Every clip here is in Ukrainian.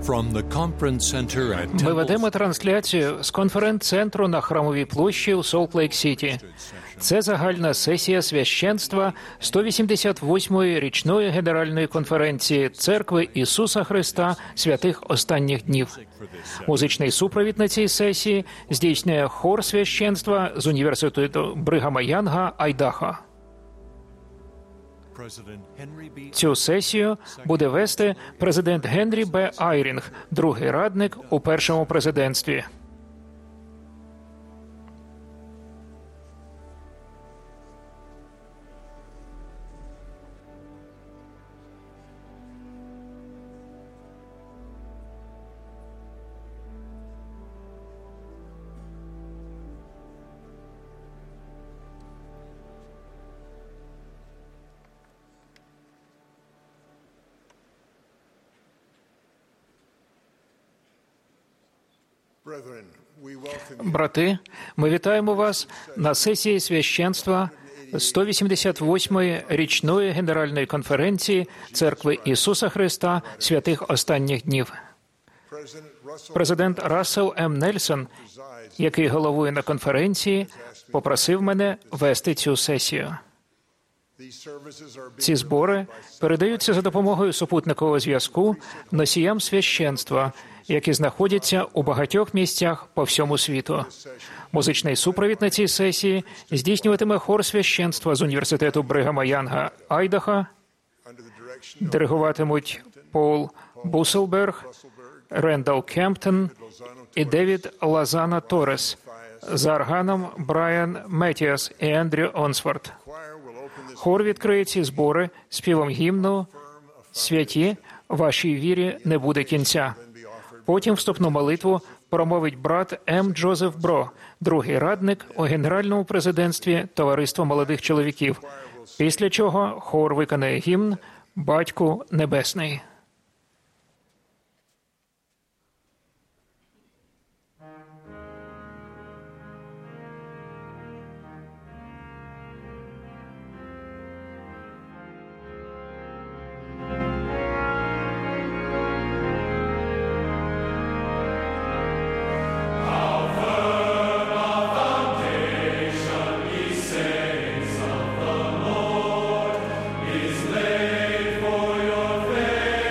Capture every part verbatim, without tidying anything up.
Ми ведемо трансляцію з конференц-центру на Храмовій площі у Солт-Лейк-Сіті. Це загальна сесія священства сто вісімдесят восьмої річної Генеральної конференції Церкви Ісуса Христа святих останніх днів. Музичний супровід на цій сесії здійснює хор священства з університету Бригама Янга, Айдахо. Цю сесію буде вести президент Генрі Б. Айрінг, другий радник у першому президентстві. Брати, ми вітаємо вас на сесії священства сто вісімдесят восьмої річної Генеральної конференції Церкви Ісуса Христа святих останніх днів. Президент Рассел М. Нельсон, який головує на конференції, попросив мене вести цю сесію. Ці збори передаються за допомогою супутникового зв'язку носіям священства, які знаходяться у багатьох місцях по всьому світу. Музичний супровід на цій сесії здійснюватиме хор священства з університету Бригама Янга, Айдахо, диригуватимуть Пол Бусселберг, Рендал Кемптон і Девід Лазана Торрес, за органом Брайан Меттіас і Ендрю Онсворт. Хор відкриє ці збори співом гімну «Святі, вашій вірі не буде кінця». Потім вступну молитву промовить брат М. Джозеф Бро, другий радник у Генеральному президентстві Товариства молодих чоловіків, після чого хор виконає гімн «Батьку Небесний». Is laid for your faith.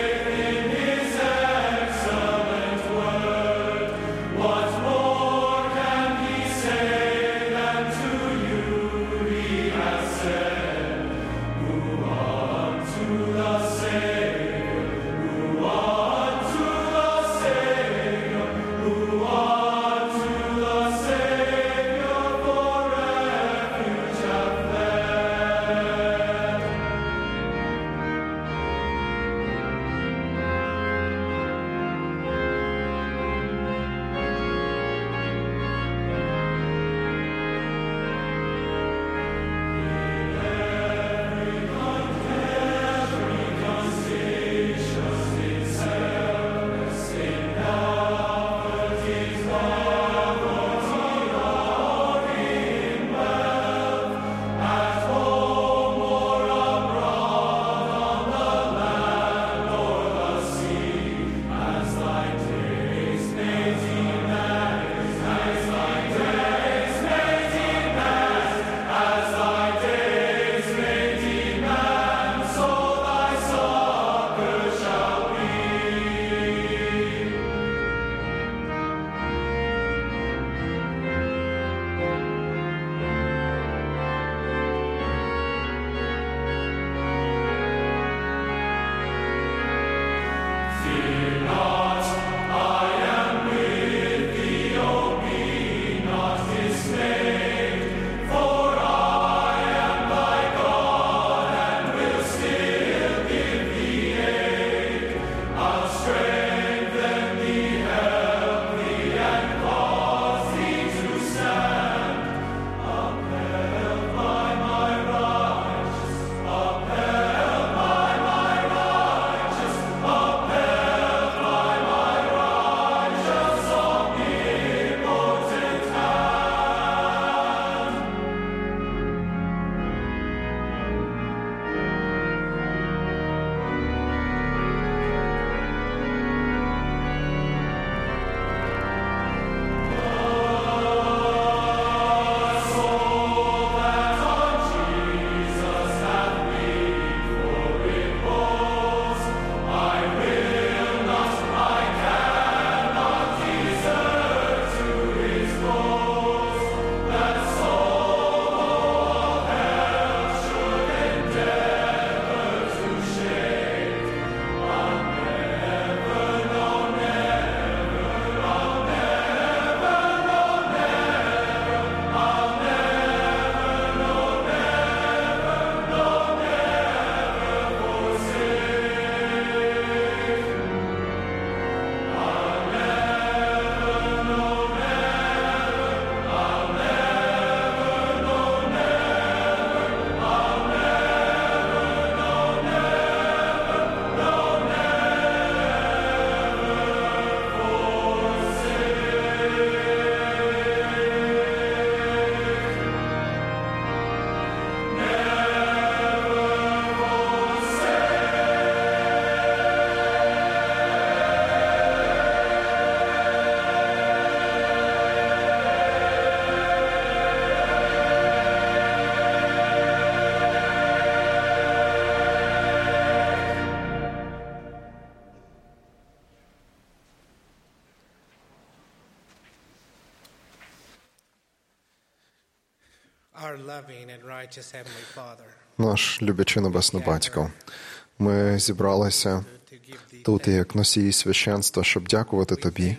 Наш любячий Небесний Батько, ми зібралися тут як носії священства, щоб дякувати Тобі.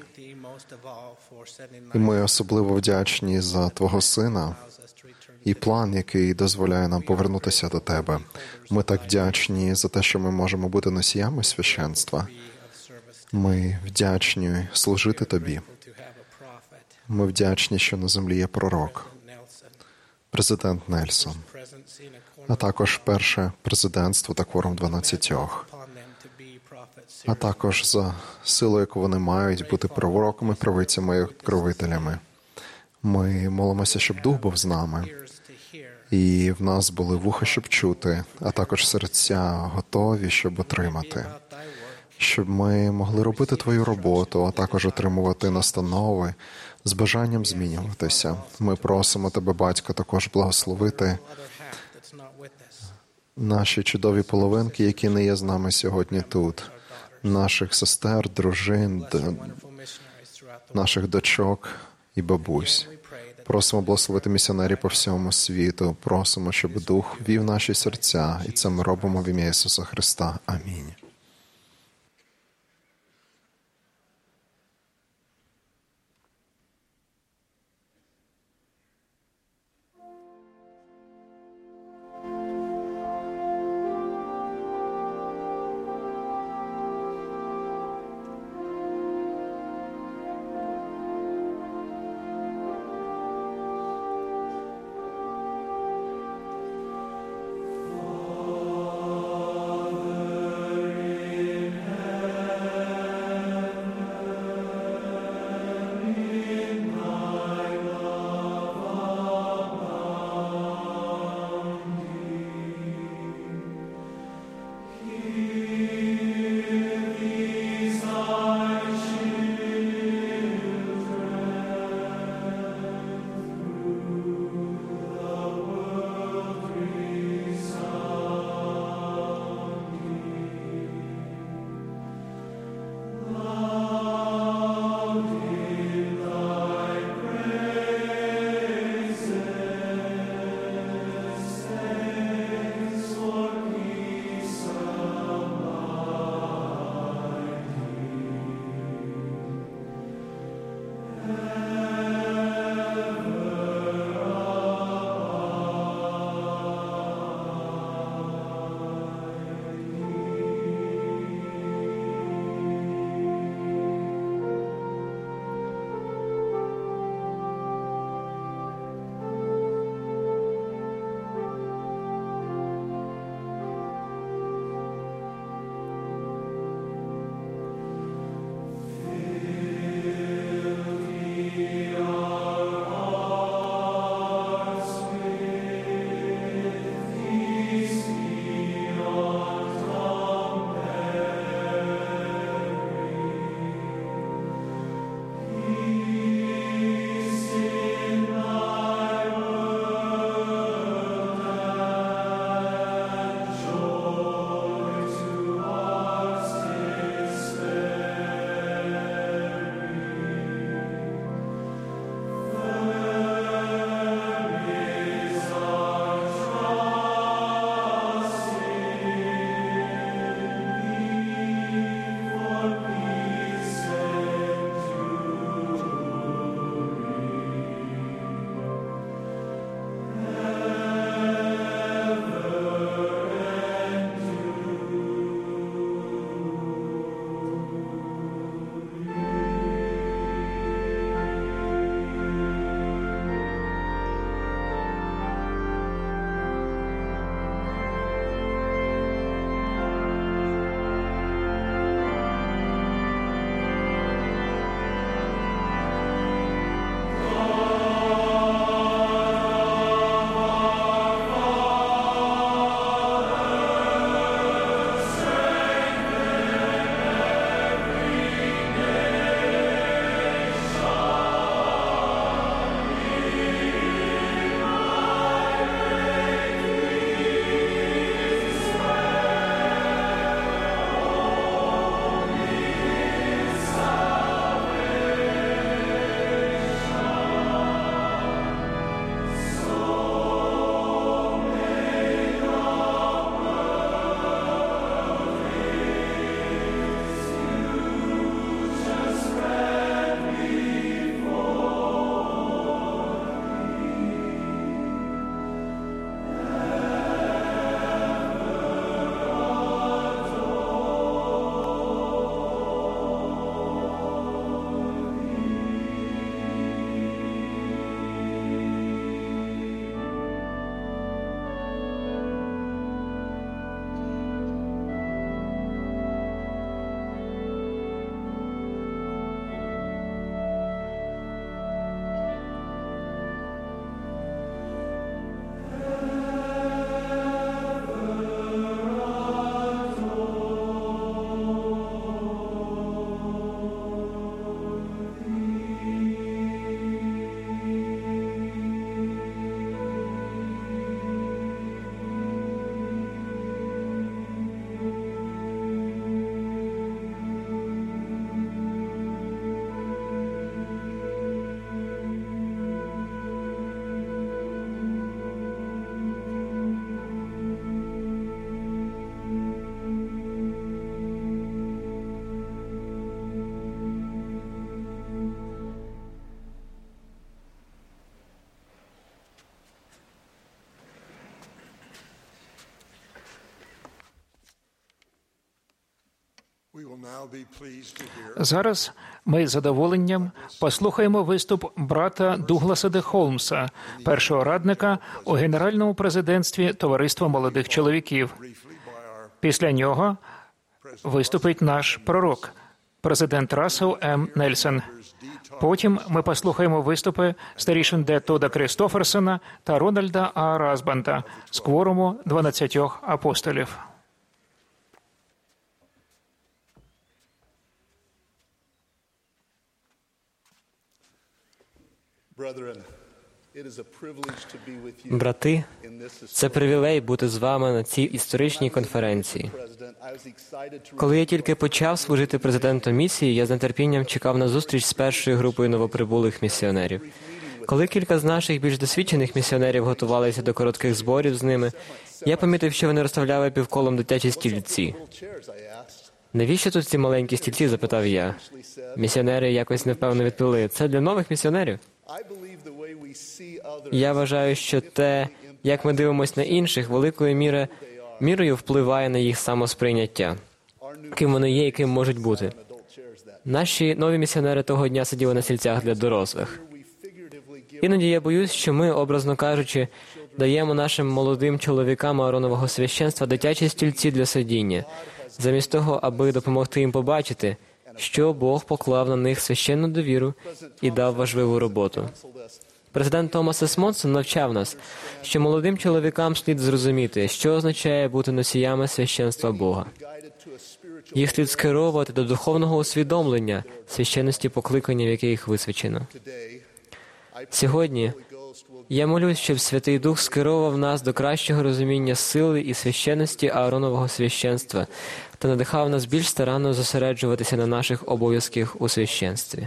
І ми особливо вдячні за Твого Сина і план, який дозволяє нам повернутися до Тебе. Ми так вдячні за те, що ми можемо бути носіями священства. Ми вдячні служити Тобі. Ми вдячні, що на землі є пророк, президент Нельсон, а також перше президентство та кворум дванадцятьох, а також за силу, яку вони мають бути пророками, правицями і откровителями. Ми молимося, щоб Дух був з нами, і в нас були вуха, щоб чути, а також серця готові, щоб отримати. Щоб ми могли робити Твою роботу, а також отримувати настанови з бажанням змінюватися. Ми просимо Тебе, Батько, також благословити наші чудові половинки, які не є з нами сьогодні тут, наших сестер, дружин, наших дочок і бабусь. Просимо благословити місіонерів по всьому світу. Просимо, щоб Дух вів наші серця, і це ми робимо в ім'я Ісуса Христа. Амінь. Зараз ми з задоволенням послухаємо виступ брата Дугласа Де Холмса, першого радника у Генеральному президентстві Товариства молодих чоловіків. Після нього виступить наш пророк, президент Рассел М. Нельсон. Потім ми послухаємо виступи старішин Д. Тода Крістоферсона та Рональда А. Расбанда з кворуму дванадцятьох апостолів. Брати, це привілей бути з вами на цій історичній конференції. Коли я тільки почав служити президентом місії, я з нетерпінням чекав на зустріч з першою групою новоприбулих місіонерів. Коли кілька з наших більш досвідчених місіонерів готувалися до коротких зборів з ними, я помітив, що вони розставляли півколом дитячі стільці. «Навіщо тут ці маленькі стільці?» – запитав я. Місіонери якось невпевно відповіли: «Це для нових місіонерів». Я вважаю, що те, як ми дивимося на інших, великою мірою, мірою впливає на їх самосприйняття, ким вони є і ким можуть бути. Наші нові місіонери того дня сиділи на стільцях для дорослих. Іноді я боюсь, що ми, образно кажучи, даємо нашим молодим чоловікам Ааронового священства дитячі стільці для сидіння, замість того, аби допомогти їм побачити, що Бог поклав на них священну довіру і дав важливу роботу. Президент Томас Есмонсон навчав нас, що молодим чоловікам слід зрозуміти, що означає бути носіями священства Бога. Їх слід скеровувати до духовного усвідомлення священності покликання, в яке їх висвячено. Сьогодні я молюсь, щоб Святий Дух скеровував нас до кращого розуміння сили і священності Ааронового священства та надихав нас більш старанно зосереджуватися на наших обов'язках у священстві.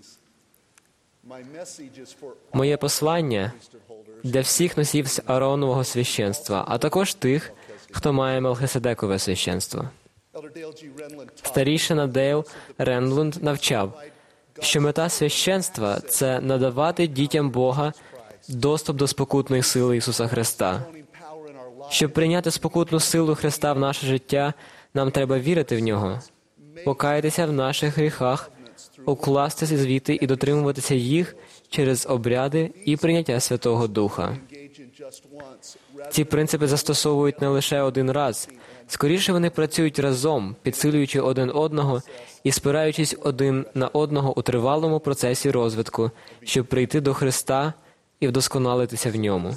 Моє послання для всіх носіїв Ааронового священства, а також тих, хто має Мелхиседекове священство. Старішина Дейл Ренлунд навчав, що мета священства – це надавати дітям Бога доступ до спокутної сили Ісуса Христа. Щоб прийняти спокутну силу Христа в наше життя, нам треба вірити в Нього, покаятися в наших гріхах, укластися звіти і дотримуватися їх через обряди і прийняття Святого Духа. Ці принципи застосовують не лише один раз. Скоріше вони працюють разом, підсилюючи один одного і спираючись один на одного у тривалому процесі розвитку, щоб прийти до Христа і вдосконалитися в Ньому.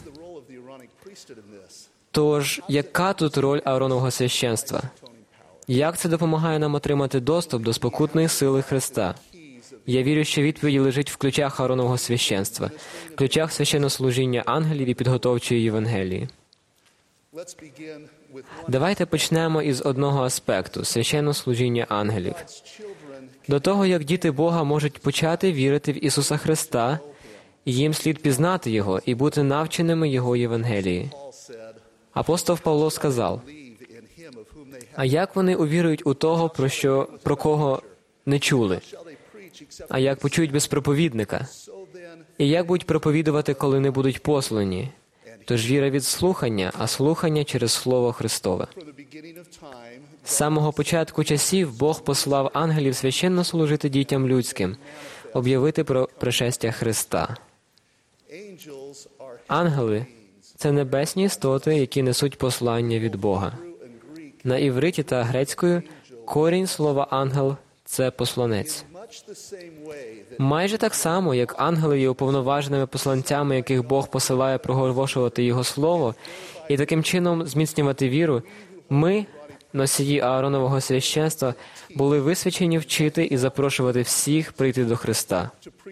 Тож, яка тут роль Ааронового священства? Як це допомагає нам отримати доступ до спокутної сили Христа? Я вірю, що відповідь лежить в ключах Ааронового священства, ключах священнослужіння ангелів і підготовчої Євангелії. Давайте почнемо із одного аспекту – священнослужіння ангелів. До того, як діти Бога можуть почати вірити в Ісуса Христа, їм слід пізнати Його і бути навченими Його Євангелії. Апостол Павло сказав: «А як вони увірують у того, про, що, про кого не чули? А як почують без проповідника? І як будуть проповідувати, коли не будуть послані? Тож віра від слухання, а слухання через Слово Христове». З самого початку часів Бог послав ангелів священно служити дітям людським, об'явити про пришестя Христа. Ангели – це небесні істоти, які несуть послання від Бога. На івриті та грецькою корінь слова «ангел» – це «посланець». Майже так само, як ангели є уповноваженими посланцями, яких Бог посилає проголошувати Його Слово, і таким чином зміцнювати віру, ми, носії Ааронового священства, були висвячені вчити і запрошувати всіх прийти до Христа.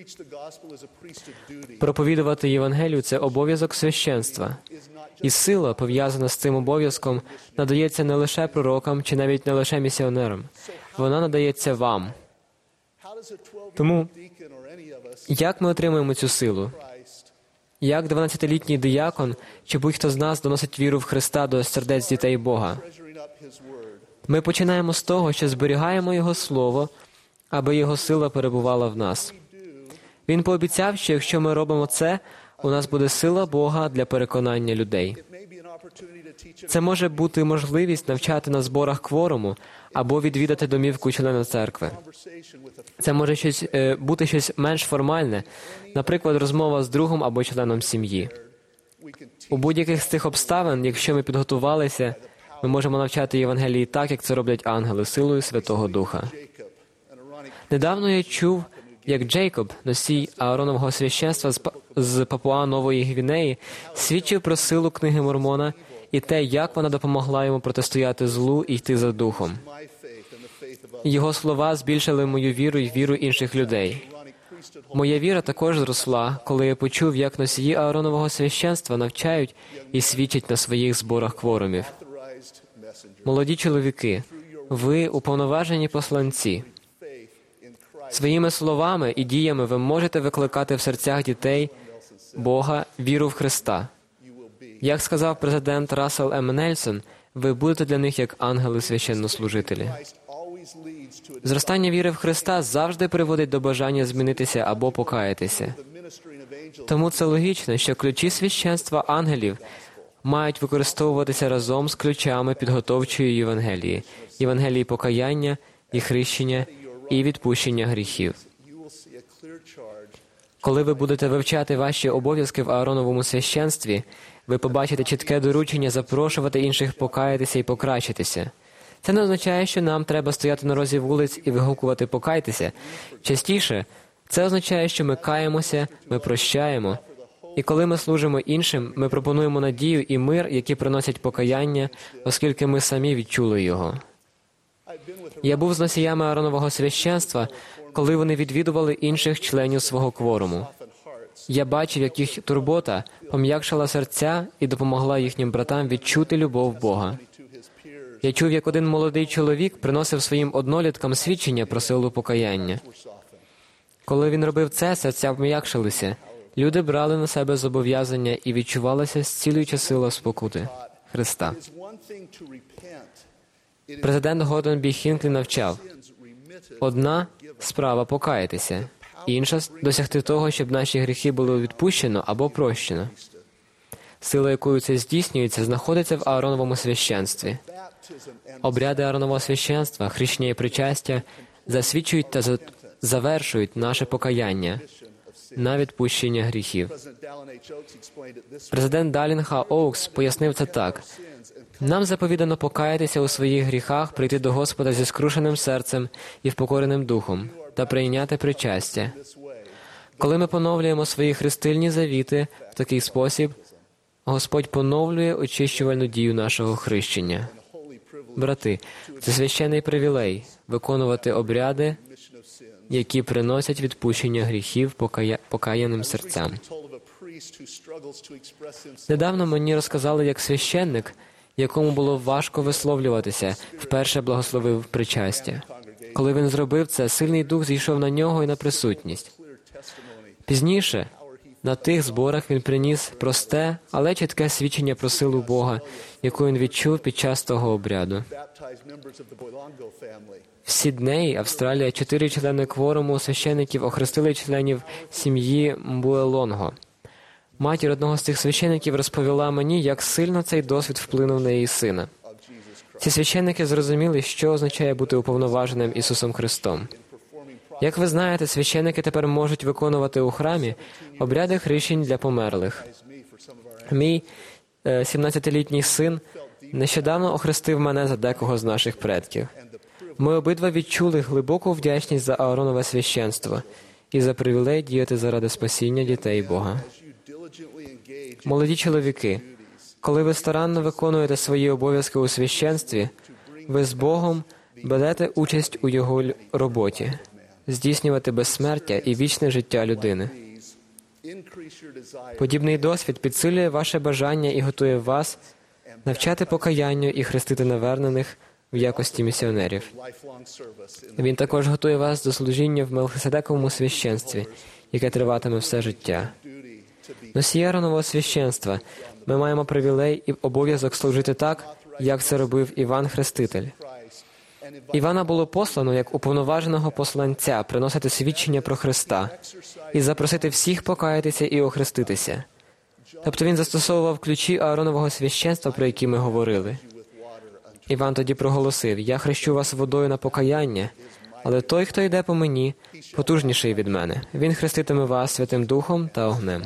Проповідувати Євангелію – це обов'язок священства. І сила, пов'язана з цим обов'язком, надається не лише пророкам чи навіть не лише місіонерам. Вона надається вам. Тому, як ми отримуємо цю силу? Як дванадцятилітній диякон чи будь-хто з нас доносить віру в Христа до сердець дітей Бога? Ми починаємо з того, що зберігаємо Його Слово, аби Його сила перебувала в нас. Він пообіцяв, що якщо ми робимо це, у нас буде сила Бога для переконання людей. Це може бути можливість навчати на зборах кворуму або відвідати домівку члена церкви. Це може щось, е, бути щось менш формальне, наприклад, розмова з другом або членом сім'ї. У будь-яких з цих обставин, якщо ми підготувалися, ми можемо навчати Євангелії так, як це роблять ангели, силою Святого Духа. Недавно я чув, як Джейкоб, носій Ааронового священства з, Па- з Папуа Нової Гвінеї, свідчив про силу книги Мормона і те, як вона допомогла йому протистояти злу і йти за духом. Його слова збільшили мою віру і віру інших людей. Моя віра також зросла, коли я почув, як носії Ааронового священства навчають і свідчать на своїх зборах кворумів. Молоді чоловіки, ви уповноважені посланці. Своїми словами і діями ви можете викликати в серцях дітей Бога віру в Христа. Як сказав президент Рассел М. Нельсон, ви будете для них як ангели-священнослужителі. Зростання віри в Христа завжди приводить до бажання змінитися або покаятися. Тому це логічно, що ключі священства ангелів мають використовуватися разом з ключами підготовчої Євангелії, Євангелії покаяння і хрещення, і відпущення гріхів. Коли ви будете вивчати ваші обов'язки в Аароновому священстві, ви побачите чітке доручення запрошувати інших покаятися і покращитися. Це не означає, що нам треба стояти на розі вулиць і вигукувати «покайтеся». Частіше, це означає, що ми каємося, ми прощаємо. І коли ми служимо іншим, ми пропонуємо надію і мир, які приносять покаяння, оскільки ми самі відчули його. Я був з носіями Ааронового священства, коли вони відвідували інших членів свого кворуму. Я бачив, як їх турбота пом'якшила серця і допомогла їхнім братам відчути любов Бога. Я чув, як один молодий чоловік приносив своїм одноліткам свідчення про силу покаяння. Коли він робив це, серця пом'якшилися. Люди брали на себе зобов'язання і відчувалася зцілююча сила спокути Христа. Президент Гордон Бі Хінклі навчав: одна справа покаятися, інша – досягти того, щоб наші гріхи було відпущено або прощено. Сила, якою це здійснюється, знаходиться в Аароновому священстві. Обряди Ааронового священства, хрещення і причастя засвідчують та за- завершують наше покаяння на відпущення гріхів. Президент Далінг А. Оукс пояснив це так. Нам заповідано покаятися у своїх гріхах, прийти до Господа зі скрушеним серцем і впокореним духом та прийняти причастя. Коли ми поновлюємо свої хрестильні завіти в такий спосіб, Господь поновлює очищувальну дію нашого хрещення. Брати, це священний привілей – виконувати обряди, які приносять відпущення гріхів покая... покаяним серцям. Недавно мені розказали, як священник, якому було важко висловлюватися, вперше благословив причастя. Коли він зробив це, сильний дух зійшов на нього і на присутність. Пізніше, на тих зборах він приніс просте, але чітке свідчення про силу Бога, яку він відчув під час того обряду. В Сіднеї, Австралія, чотири члени кворуму священиків охрестили членів сім'ї Мбуелонго. Матір одного з цих священиків розповіла мені, як сильно цей досвід вплинув на її сина. Ці священники зрозуміли, що означає бути уповноваженим Ісусом Христом. Як ви знаєте, священики тепер можуть виконувати у храмі обряди хрещень для померлих. Мій е, сімнадцятилітній син нещодавно охрестив мене за декого з наших предків. Ми обидва відчули глибоку вдячність за Ааронове священство і за привілей діяти заради спасіння дітей Бога. Молоді чоловіки, коли ви старанно виконуєте свої обов'язки у священстві, ви з Богом берете участь у Його роботі – здійснювати безсмертя і вічне життя людини. Подібний досвід підсилює ваше бажання і готує вас навчати покаянню і хрестити навернених в якості місіонерів. Він також готує вас до служіння в Мелхиседековому священстві, яке триватиме все життя. Носії Ааронового священства, ми маємо привілей і обов'язок служити так, як це робив Іван Хреститель. Івана було послано як уповноваженого посланця приносити свідчення про Христа і запросити всіх покаятися і охреститися. Тобто він застосовував ключі Ааронового священства, про які ми говорили. Іван тоді проголосив: «Я хрещу вас водою на покаяння, але той, хто йде по мені, потужніший від мене. Він хреститиме вас Святим Духом та огнем».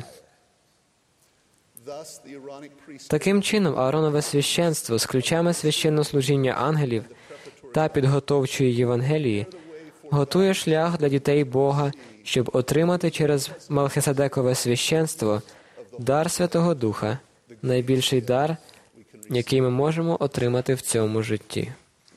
Таким чином, Ааронове священство з ключами священнослужіння ангелів та підготовчої Євангелії готує шлях для дітей Бога, щоб отримати через Мелхиседекове священство дар Святого Духа, найбільший дар, який ми можемо отримати в цьому житті.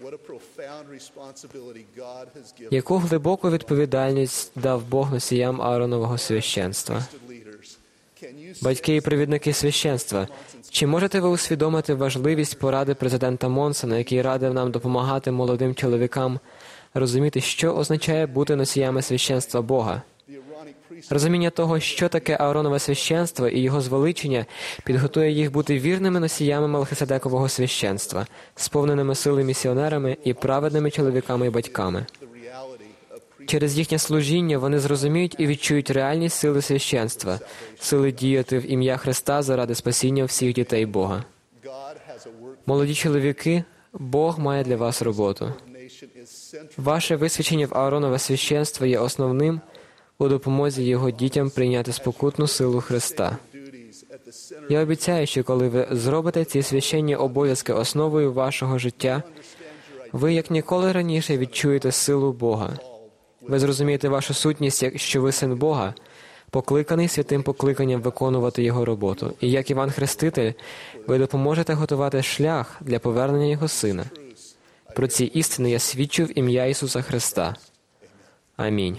Яку глибоку відповідальність дав Бог носіям Ааронового священства? Батьки і провідники священства, чи можете ви усвідомити важливість поради президента Монсона, який радив нам допомагати молодим чоловікам розуміти, що означає бути носіями священства Бога? Розуміння того, що таке Ааронове священство і його звеличення, підготує їх бути вірними носіями Мелхиседекового священства, сповненими сили місіонерами і праведними чоловіками і батьками. Через їхнє служіння вони зрозуміють і відчують реальність сили священства, сили діяти в ім'я Христа заради спасіння всіх дітей Бога. Молоді чоловіки, Бог має для вас роботу. Ваше висвячення в Ааронове священство є основним у допомозі його дітям прийняти спокутну силу Христа. Я обіцяю, що коли ви зробите ці священні обов'язки основою вашого життя, ви як ніколи раніше відчуєте силу Бога. Ви зрозумієте вашу сутність, що ви син Бога, покликаний святим покликанням виконувати Його роботу. І як Іван Хреститель, ви допоможете готувати шлях для повернення Його Сина. Про ці істини я свідчу в ім'я Ісуса Христа. Амінь.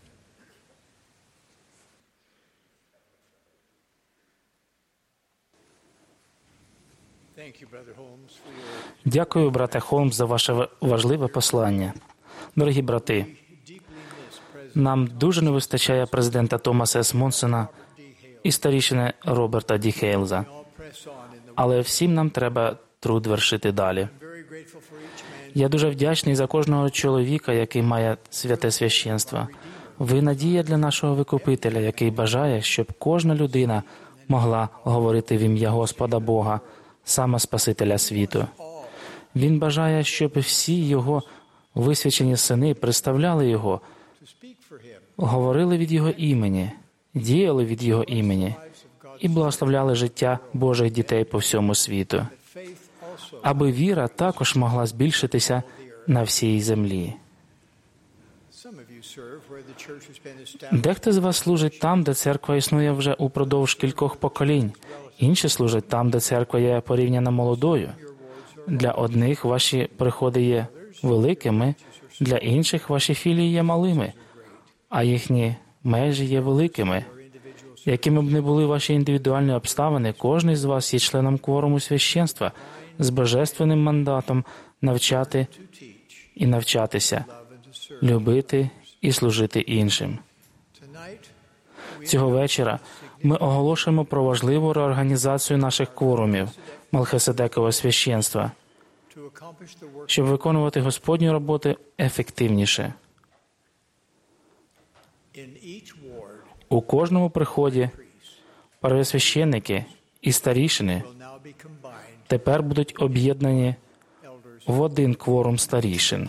Дякую, брате Холмс, за ваше важливе послання. Дорогі брати, нам дуже не вистачає президента Томаса С. Монсона і старішини Роберта Ді Хейлза. Але всім нам треба труд вершити далі. Я дуже вдячний за кожного чоловіка, який має святе священство. Ви надія для нашого Викупителя, який бажає, щоб кожна людина могла говорити в ім'я Господа Бога, саме Спасителя світу. Він бажає, щоб всі його висвячені сини представляли його, говорили від його імені, діяли від його імені і благословляли життя Божих дітей по всьому світу, аби віра також могла збільшитися на всій землі. Дехто з вас служить там, де церква існує вже упродовж кількох поколінь. Інші служать там, де церква є порівняно молодою. Для одних ваші приходи є великими, для інших ваші філії є малими, а їхні межі є великими. Якими б не були ваші індивідуальні обставини, кожен з вас є членом кворуму священства з божественним мандатом навчати і навчатися, любити і служити іншим. Цього вечора ми оголошуємо про важливу реорганізацію наших кворумів Мелхиседекового священства, щоб виконувати Господню роботу ефективніше. У кожному приході первосвященники і старішини тепер будуть об'єднані в один кворум старішин.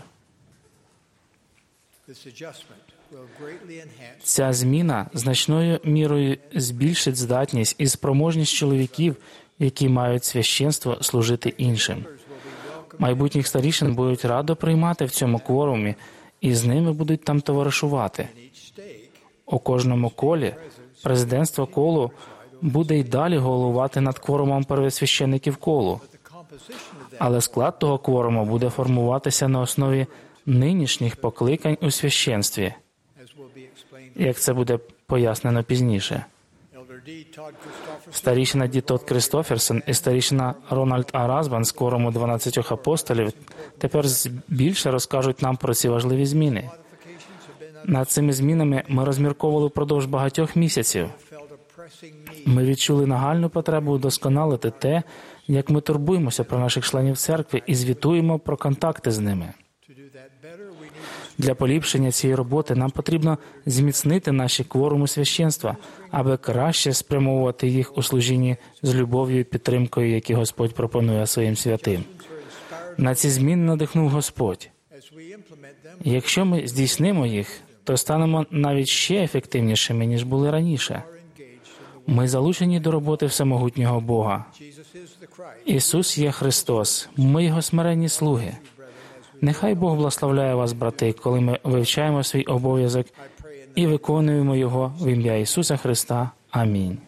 Ця зміна значною мірою збільшить здатність і спроможність чоловіків, які мають священство, служити іншим. Майбутніх старішин будуть радо приймати в цьому кворумі, і з ними будуть там товаришувати. У кожному колі президентство колу буде й далі головувати над кворумом первосвящеників колу. Але склад того кворуму буде формуватися на основі нинішніх покликань у священстві, як це буде пояснено пізніше. Старішина Ді Тодд Крістоферсон і старішина Рональд А. Расбан з кворуму дванадцятьох апостолів тепер більше розкажуть нам про ці важливі зміни. Над цими змінами ми розмірковували впродовж багатьох місяців. Ми відчули нагальну потребу удосконалити те, як ми турбуємося про наших членів церкви і звітуємо про контакти з ними. Для поліпшення цієї роботи нам потрібно зміцнити наші кворуми священства, аби краще спрямовувати їх у служінні з любов'ю і підтримкою, які Господь пропонує своїм святим. На ці зміни надихнув Господь. Якщо ми здійснимо їх, то станемо навіть ще ефективнішими, ніж були раніше. Ми залучені до роботи всемогутнього Бога. Ісус є Христос, ми Його смиренні слуги. Нехай Бог благословляє вас, брати, коли ми вивчаємо свій обов'язок і виконуємо його в ім'я Ісуса Христа. Амінь.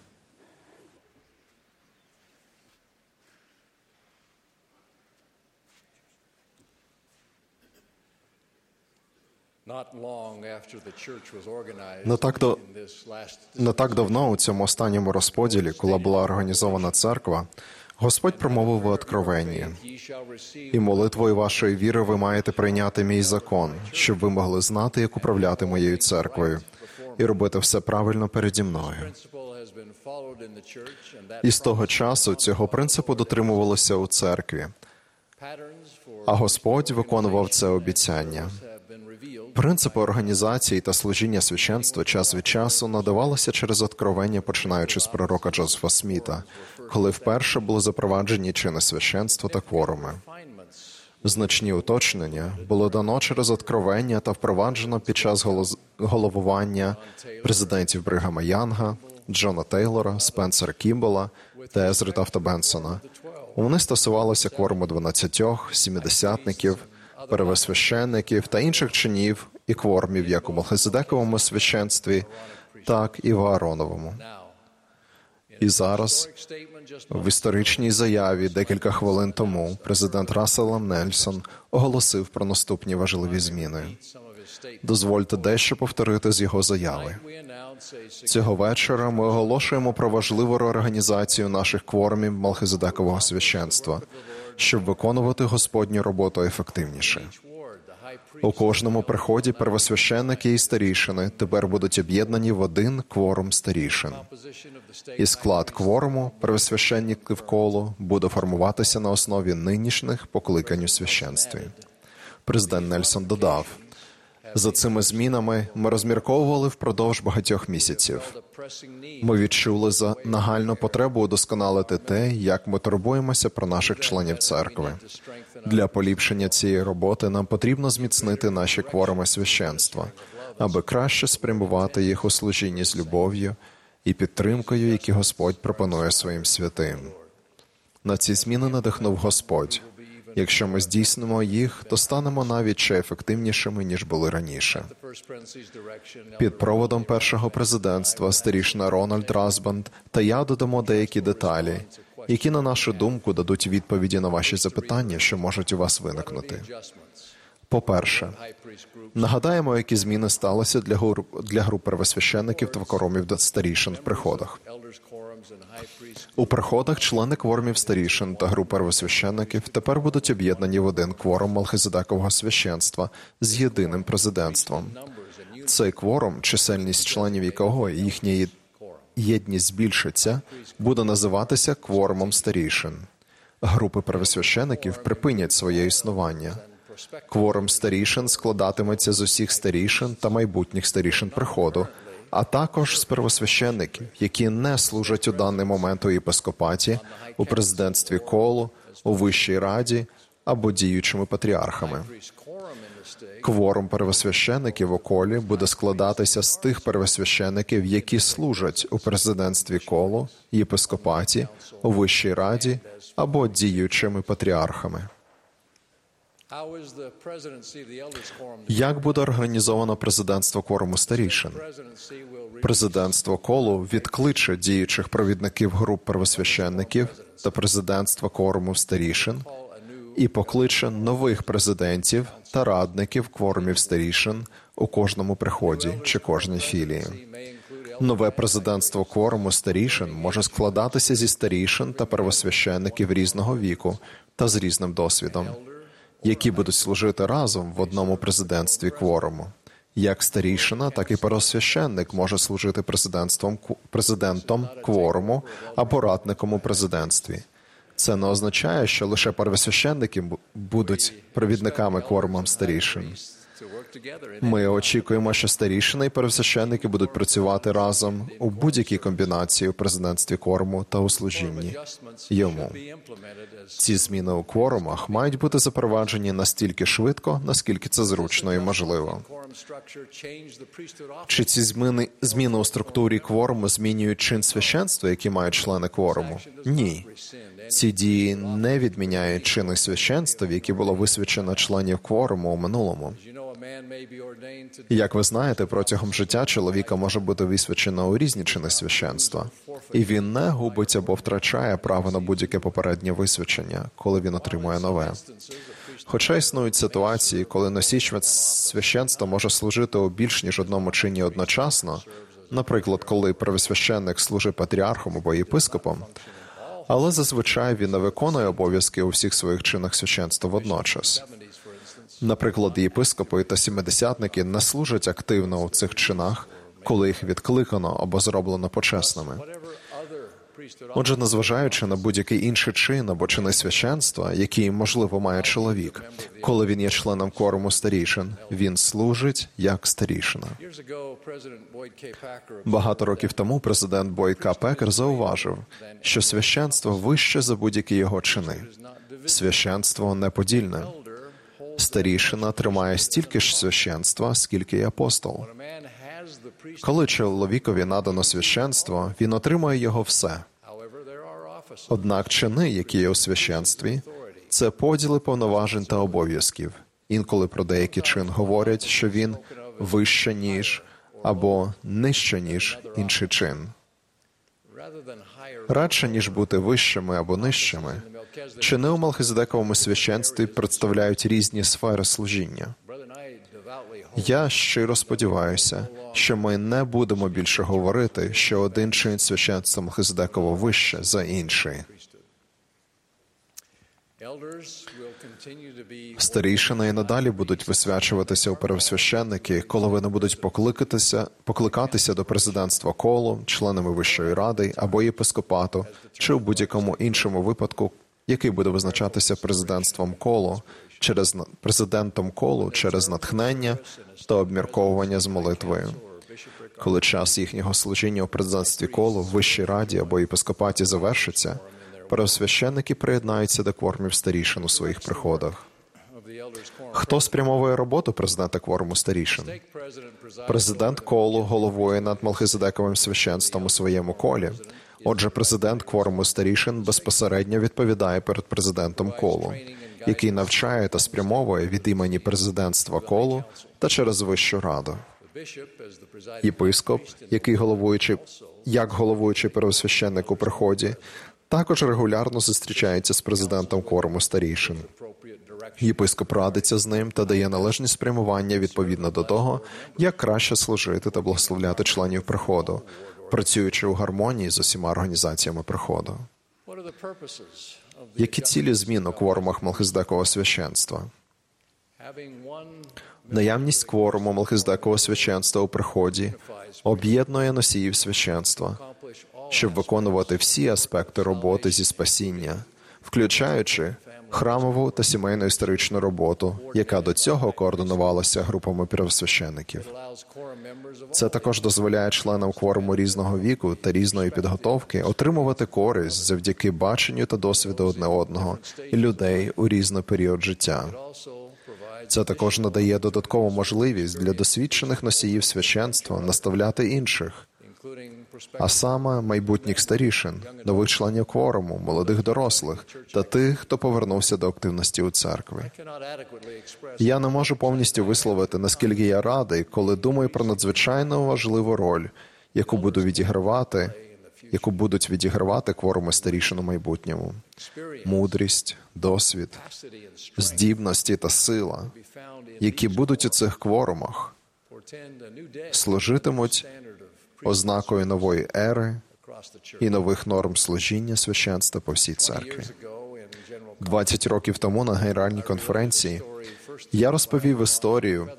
Не так, до... Не так давно у цьому останньому розподілі, коли була організована церква, Господь промовив у Откровенні: «І молитвою вашої віри ви маєте прийняти мій закон, щоб ви могли знати, як управляти моєю церквою і робити все правильно переді мною». І з того часу цього принципу дотримувалося у церкві, а Господь виконував це обіцяння. Принципи організації та служіння священства час від часу надавалося через откровення, починаючи з пророка Джозефа Сміта, коли вперше були запроваджені чини священства та кворуми. Значні уточнення було дано через откровення та впроваджено під час головування президентів Бригама Янга, Джона Тейлора, Спенсера Кімбела та Езри Тафта Бенсона. Вони стосувалися кворуму дванадцятьох, сімдесятників, первосвященників та інших чинів і кворумів як у Мелхиседековому священстві, так і в Аароновому. І зараз, в історичній заяві декілька хвилин тому, президент Рассел М. Нельсон оголосив про наступні важливі зміни. Дозвольте дещо повторити з його заяви. Цього вечора ми оголошуємо про важливу реорганізацію наших кворумів Мелхиседекового священства, щоб виконувати Господню роботу ефективніше. У кожному приході первосвященники і старішини тепер будуть об'єднані в один кворум старішин. І склад кворуму первосвященників колу буде формуватися на основі нинішніх покликань у священстві. Президент Нельсон додав: «За цими змінами ми розмірковували впродовж багатьох місяців. Ми відчули за нагальну потребу удосконалити те, як ми турбуємося про наших членів церкви. Для поліпшення цієї роботи нам потрібно зміцнити наші кворуми священства, аби краще спрямувати їх у служінні з любов'ю і підтримкою, які Господь пропонує своїм святим. На ці зміни надихнув Господь. Якщо ми здійснимо їх, то станемо навіть ще ефективнішими, ніж були раніше». Під проводом першого президентства старішина Рональд Расбанд та я додамо деякі деталі, які, на нашу думку, дадуть відповіді на ваші запитання, що можуть у вас виникнути. По-перше, нагадаємо, які зміни сталися для груп, для груп первосвященників та кворумів старішин в приходах. У приходах члени кворумів старішин та груп первосвященників тепер будуть об'єднані в один кворум Мелхиседекового священства з єдиним президентством. Цей кворум, чисельність членів якого і їхня єдність збільшиться, буде називатися кворумом старішин. Групи первосвященників припинять своє існування. Кворум старішин складатиметься з усіх старішин та майбутніх старішин приходу, а також з первосвященників, які не служать у даний момент у єпископаті, у президентстві колу, у Вищій Раді або діючими патріархами. Кворум первосвященників у колі буде складатися з тих первосвященників, які служать у президентстві колу, єпископаті, у Вищій Раді або діючими патріархами. Як буде організовано президентство кворуму старішин? Президентство колу відкличе діючих провідників груп первосвященників та президентство кворуму старішин і покличе нових президентів та радників кворумів старішин у кожному приході чи кожній філії. Нове президентство кворуму старішин може складатися зі старішин та первосвященників різного віку та з різним досвідом, які будуть служити разом в одному президентстві кворуму. Як старішина, так і первосвященник може служити президентством, президентом кворуму або радником у президентстві. Це не означає, що лише первосвященники будуть провідниками кворумом старішин. Ми очікуємо, що старішини і первосвященники будуть працювати разом у будь-якій комбінації у президентстві кворуму та у служінні йому. Ці зміни у кворумах мають бути запроваджені настільки швидко, наскільки це зручно і можливо. Чи ці зміни, зміни у структурі кворуму змінюють чин священства, які мають члени кворуму? Ні. Ці дії не відміняють чини священства, які було висвячено членів кворуму у минулому. Як ви знаєте, протягом життя чоловіка може бути висвячено у різні чини священства, і він не губить або втрачає право на будь-яке попереднє висвячення, коли він отримує нове. Хоча існують ситуації, коли носій священства може служити у більш ніж одному чині одночасно, наприклад, коли первосвященник служить патріархом або єпископом, але зазвичай він не виконує обов'язки у всіх своїх чинах священства водночас. Наприклад, єпископи та сімидесятники не служать активно у цих чинах, коли їх відкликано або зроблено почесними. Отже, незважаючи на будь-який інший чин або чини священства, які, можливо, має чоловік, коли він є членом кворуму старішин, він служить як старішина. Багато років тому президент Бойд К. Пекер зауважив, що священство вище за будь-які його чини. Священство неподільне. Старішина тримає стільки ж священства, скільки й апостол. Коли чоловікові надано священство, він отримує його все. Однак чини, які є у священстві, це поділи повноважень та обов'язків. Інколи про деякий чин говорять, що він вище, ніж, або нижче, ніж інший чин. Радше, ніж бути вищими або нижчими, чини у Мелхиседековому священстві представляють різні сфери служіння. Я щиро сподіваюся, що ми не будемо більше говорити, що один чин священства Мелхиседекова вище за інший. Старішини і надалі будуть висвячуватися у первосвященники, коли вони будуть покликатися, покликатися до президентства колу, членами Вищої Ради або єпископату, чи у будь-якому іншому випадку, який буде визначатися президентством колу, через президентом колу через натхнення та обмірковування з молитвою. Коли час їхнього служіння у президентстві колу, Вищій Раді або єпископаті завершиться, первосвященники приєднаються до кворумів старішин у своїх приходах. Хто спрямовує роботу президента кворуму старішин? Президент колу головує над Мелхиседековим священством у своєму колі. Отже, президент кворуму старішин безпосередньо відповідає перед президентом колу, який навчає та спрямовує від імені президентства колу та через Вищу Раду. Єпископ, який головуючий, як головуючий первосвященник у приході, також регулярно зустрічається з президентом кворуму старішин. Єпископ радиться з ним та дає належні спрямування відповідно до того, як краще служити та благословляти членів приходу, працюючи у гармонії з усіма організаціями приходу. Які цілі змін у кворумах Мелхиседекового священства? Наявність кворуму Мелхиседекового священства у приході об'єднує носіїв священства, щоб виконувати всі аспекти роботи зі спасіння, включаючи храмову та сімейну історичну роботу, яка до цього координувалася групами первосвящеників. Це також дозволяє членам кворуму різного віку та різної підготовки отримувати користь завдяки баченню та досвіду одне одного і людей у різний період життя. Це також надає додаткову можливість для досвідчених носіїв священства наставляти інших, а саме майбутніх старішин, нових членів кворуму, молодих дорослих та тих, хто повернувся до активності у церкві. Я не можу повністю висловити, наскільки я радий, коли думаю про надзвичайно важливу роль, яку буду відігравати, яку будуть відігравати кворуми старішин у майбутньому. Мудрість, досвід, здібності та сила, які будуть у цих кворумах, служитимуть ознакою нової ери і нових норм служіння священства по всій церкві. Двадцять років тому на Генеральній конференції я розповів історію,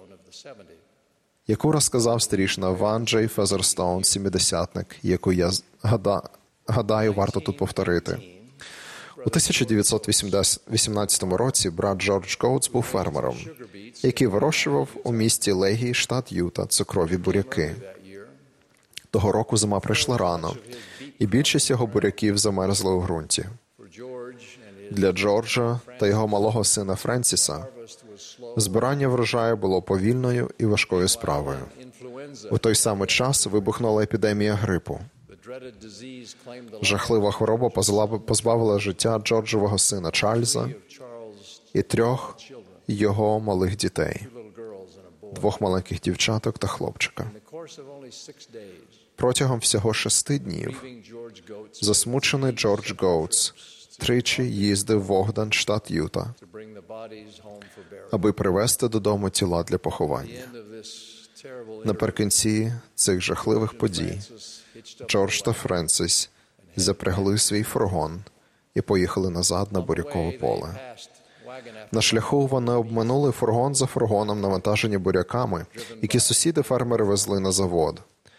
яку розказав старішина Ван Джей Фезерстоун, сімдесятник, яку я гада... гадаю, варто тут повторити. У тисяча дев'ятсот вісімнадцятому році брат Джордж Гоутс був фермером, який вирощував у місті Легі, штат Юта, цукрові буряки. Того року зима прийшла рано, і більшість його буряків замерзли у ґрунті. Для Джорджа та його малого сина Френсіса збирання врожаю було повільною і важкою справою. У той самий час вибухнула епідемія грипу. Жахлива хвороба позбавила життя Джорджового сина Чарльза і трьох його малих дітей, двох маленьких дівчаток та хлопчика. Протягом всього шести днів засмучений Джордж Гоутс тричі їздив в Огден, штат Юта, аби привезти додому тіла для поховання. Наприкінці цих жахливих подій Джордж та Френсіс запрягли свій фургон і поїхали назад на бурякове поле. На шляху вони обминули фургон за фургоном, навантажені буряками, які сусіди-фермери везли на завод.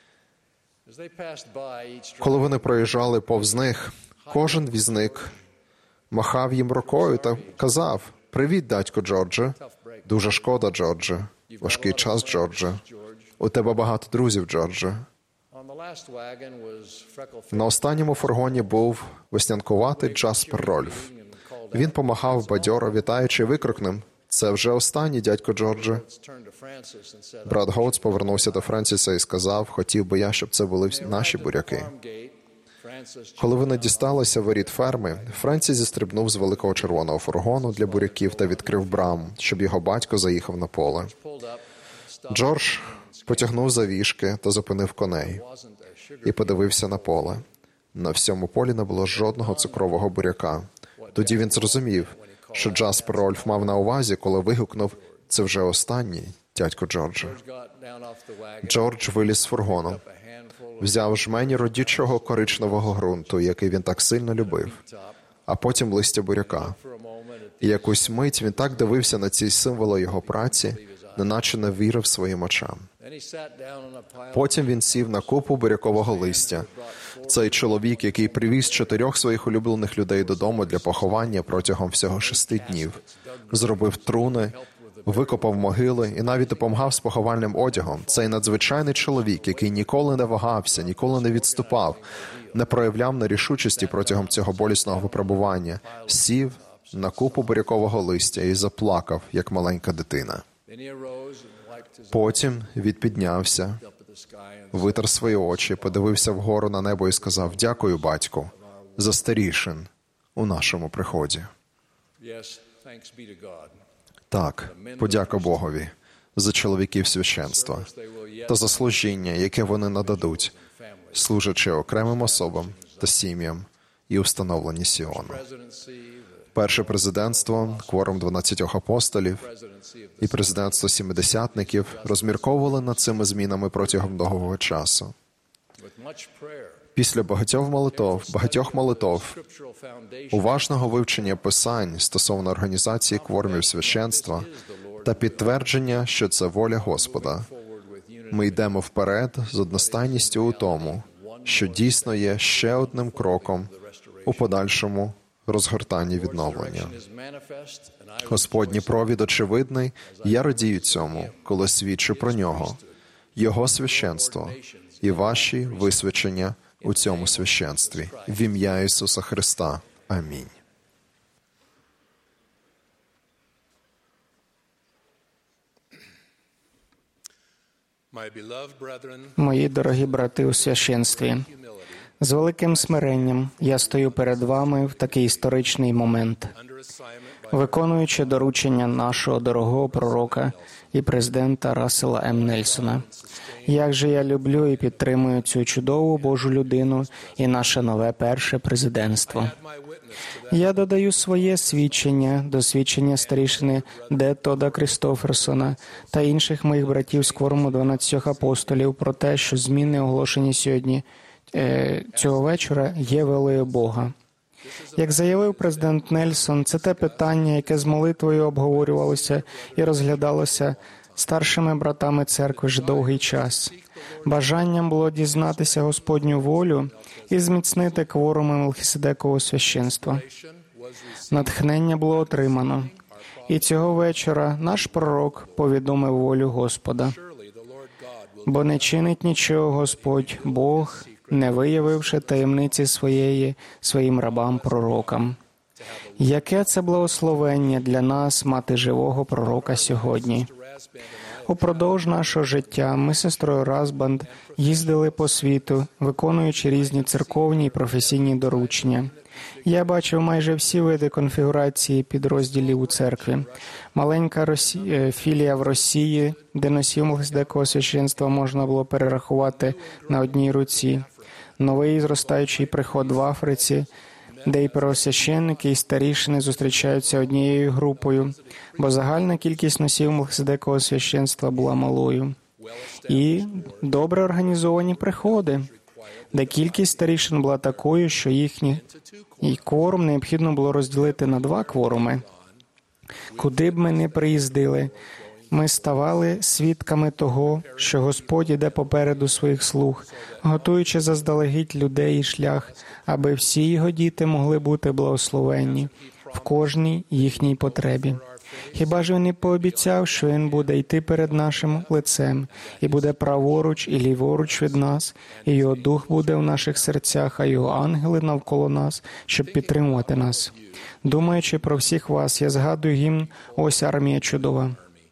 Коли вони проїжджали повз них, кожен візник махав їм рукою та казав: «Привіт, дядько Джордже! Дуже шкода, Джордже! Важкий час, Джордже! У тебе багато друзів, Джордже!» На останньому фургоні був веснянкуватий Джаспер Рольф. Він помахав бадьоро, вітаючи, і викрикнув: «Це вже останній, дядько Джордже!» Брат Гоутс повернувся до Френсіса і сказав: «Хотів би я, щоб це були наші буряки». Коли вони дісталися воріт ферми, Френсіс зістрибнув з великого червоного фургону для буряків та відкрив браму, щоб його батько заїхав на поле. Джордж потягнув за віжки та зупинив коней і подивився на поле. На всьому полі не було жодного цукрового буряка. Тоді він зрозумів, що Джаспер Рольф мав на увазі, коли вигукнув: «Це вже останній, дядько Джордже». Джордж виліз з фургону, взяв жмені родючого коричневого ґрунту, який він так сильно любив, а потім листя буряка. І якусь мить він так дивився на ці символи його праці, неначе не вірив своїм очам. Потім він сів на купу бурякового листя. Цей чоловік, який привіз чотирьох своїх улюблених людей додому для поховання протягом всього шести днів, зробив труни, викопав могили і навіть допомагав з поховальним одягом. Цей надзвичайний чоловік, який ніколи не вагався, ніколи не відступав, не проявляв нерішучості протягом цього болісного випробування, сів на купу бурякового листя і заплакав, як маленька дитина. Потім він піднявся, витер свої очі, подивився вгору на небо і сказав: «Дякую, батьку, за старішин у нашому приході». Так, подяка Богові за чоловіків священства та за служіння, яке вони нададуть, служачи окремим особам та сім'ям і установленні Сіону. Перше президентство, кворум дванадцятьох апостолів і президентство сімдесятників розмірковували над цими змінами протягом довгого часу. Після багатьох молитов, багатьох молитов, уважного вивчення писань стосовно організації кворумів священства та підтвердження, що це воля Господа, ми йдемо вперед з одностайністю у тому, що дійсно є ще одним кроком у подальшому розгортанні відновлення. Господній провід очевидний, і я радію цьому, коли свідчу про нього, Його священство і ваші висвячення у цьому священстві. В ім'я Ісуса Христа. Амінь. Мої дорогі брати у священстві, з великим смиренням я стою перед вами в такий історичний момент, виконуючи доручення нашого дорогого пророка і президента Рассела М. Нельсона. Як же я люблю і підтримую цю чудову Божу людину і наше нове перше президентство. Я додаю своє свідчення до свідчення старішини Д. Тода Крістоферсона та інших моїх братів з кворуму дванадцятьох апостолів про те, що зміни, оголошені сьогодні е, цього вечора, є волею Бога. Як заявив президент Нельсон, це те питання, яке з молитвою обговорювалося і розглядалося старшими братами церкви вже довгий час. Бажанням було дізнатися Господню волю і зміцнити кворуми Мелхиседекового священства. Натхнення було отримано. І цього вечора наш пророк повідомив волю Господа. Бо не чинить нічого Господь, Бог, не виявивши таємниці своєї своїм рабам-пророкам. Яке це благословення для нас мати живого пророка сьогодні? Упродовж нашого життя ми з сестрою Расбанд їздили по світу, виконуючи різні церковні і професійні доручення. Я бачив майже всі види конфігурації підрозділів у церкві. Маленька Росі... філія в Росії, де носів Мелхиседекового священства можна було перерахувати на одній руці. Новий зростаючий приход в Африці, де і первосвященники, і старішини зустрічаються однією групою, бо загальна кількість носів Мелхиседекового священства була малою. І добре організовані приходи, де кількість старішин була такою, що їхній і кворум необхідно було розділити на два кворуми. Куди б ми не приїздили, ми ставали свідками того, що Господь іде попереду своїх слуг, готуючи заздалегідь людей і шлях, аби всі його діти могли бути благословенні в кожній їхній потребі. Хіба ж він не пообіцяв, що він буде йти перед нашим лицем, і буде праворуч і ліворуч від нас, і його дух буде в наших серцях, а його ангели навколо нас, щоб підтримувати нас. Думаючи про всіх вас, я згадую гімн «Ось армія чудова».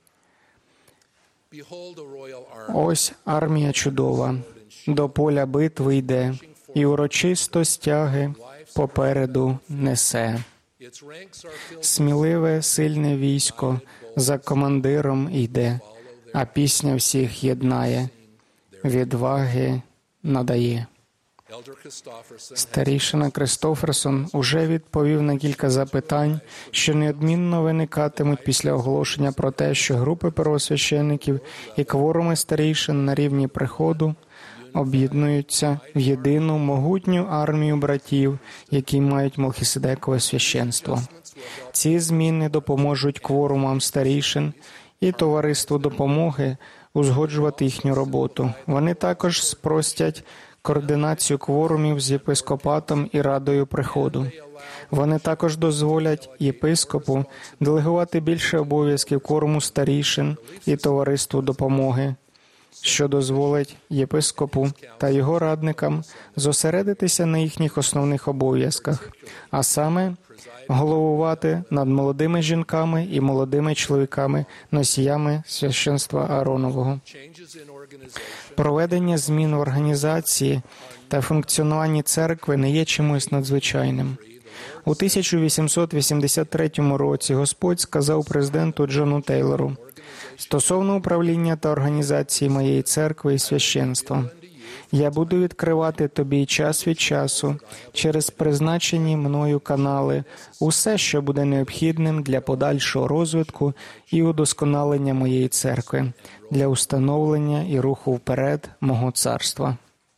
Ось армія чудова, до поля битви йде, і урочисто стяги попереду несе. Сміливе, сильне військо за командиром йде, а пісня всіх єднає, відваги надає. Старішина Кристоферсон уже відповів на кілька запитань, що неодмінно виникатимуть після оголошення про те, що групи первосвящеників і кворуми старішин на рівні приходу об'єднуються в єдину могутню армію братів, які мають Мелхиседекове священство. Ці зміни допоможуть кворумам старішин і товариству допомоги узгоджувати їхню роботу. Вони також спростять координацію кворумів з єпископатом і радою приходу. Вони також дозволять єпископу делегувати більше обов'язків кворуму старішин і товариству допомоги, що дозволить єпископу та його радникам зосередитися на їхніх основних обов'язках, а саме головувати над молодими жінками і молодими чоловіками, носіями священства Ааронового. Проведення змін в організації та функціонуванні церкви не є чимось надзвичайним. У тисяча вісімсот вісімдесят третьому році Господь сказав президенту Джону Тейлору: «Стосовно управління та організації моєї церкви і священства, я буду відкривати тобі час від часу через призначені мною канали усе, що буде необхідним для подальшого розвитку і удосконалення моєї церкви, для установлення і руху вперед мого царства».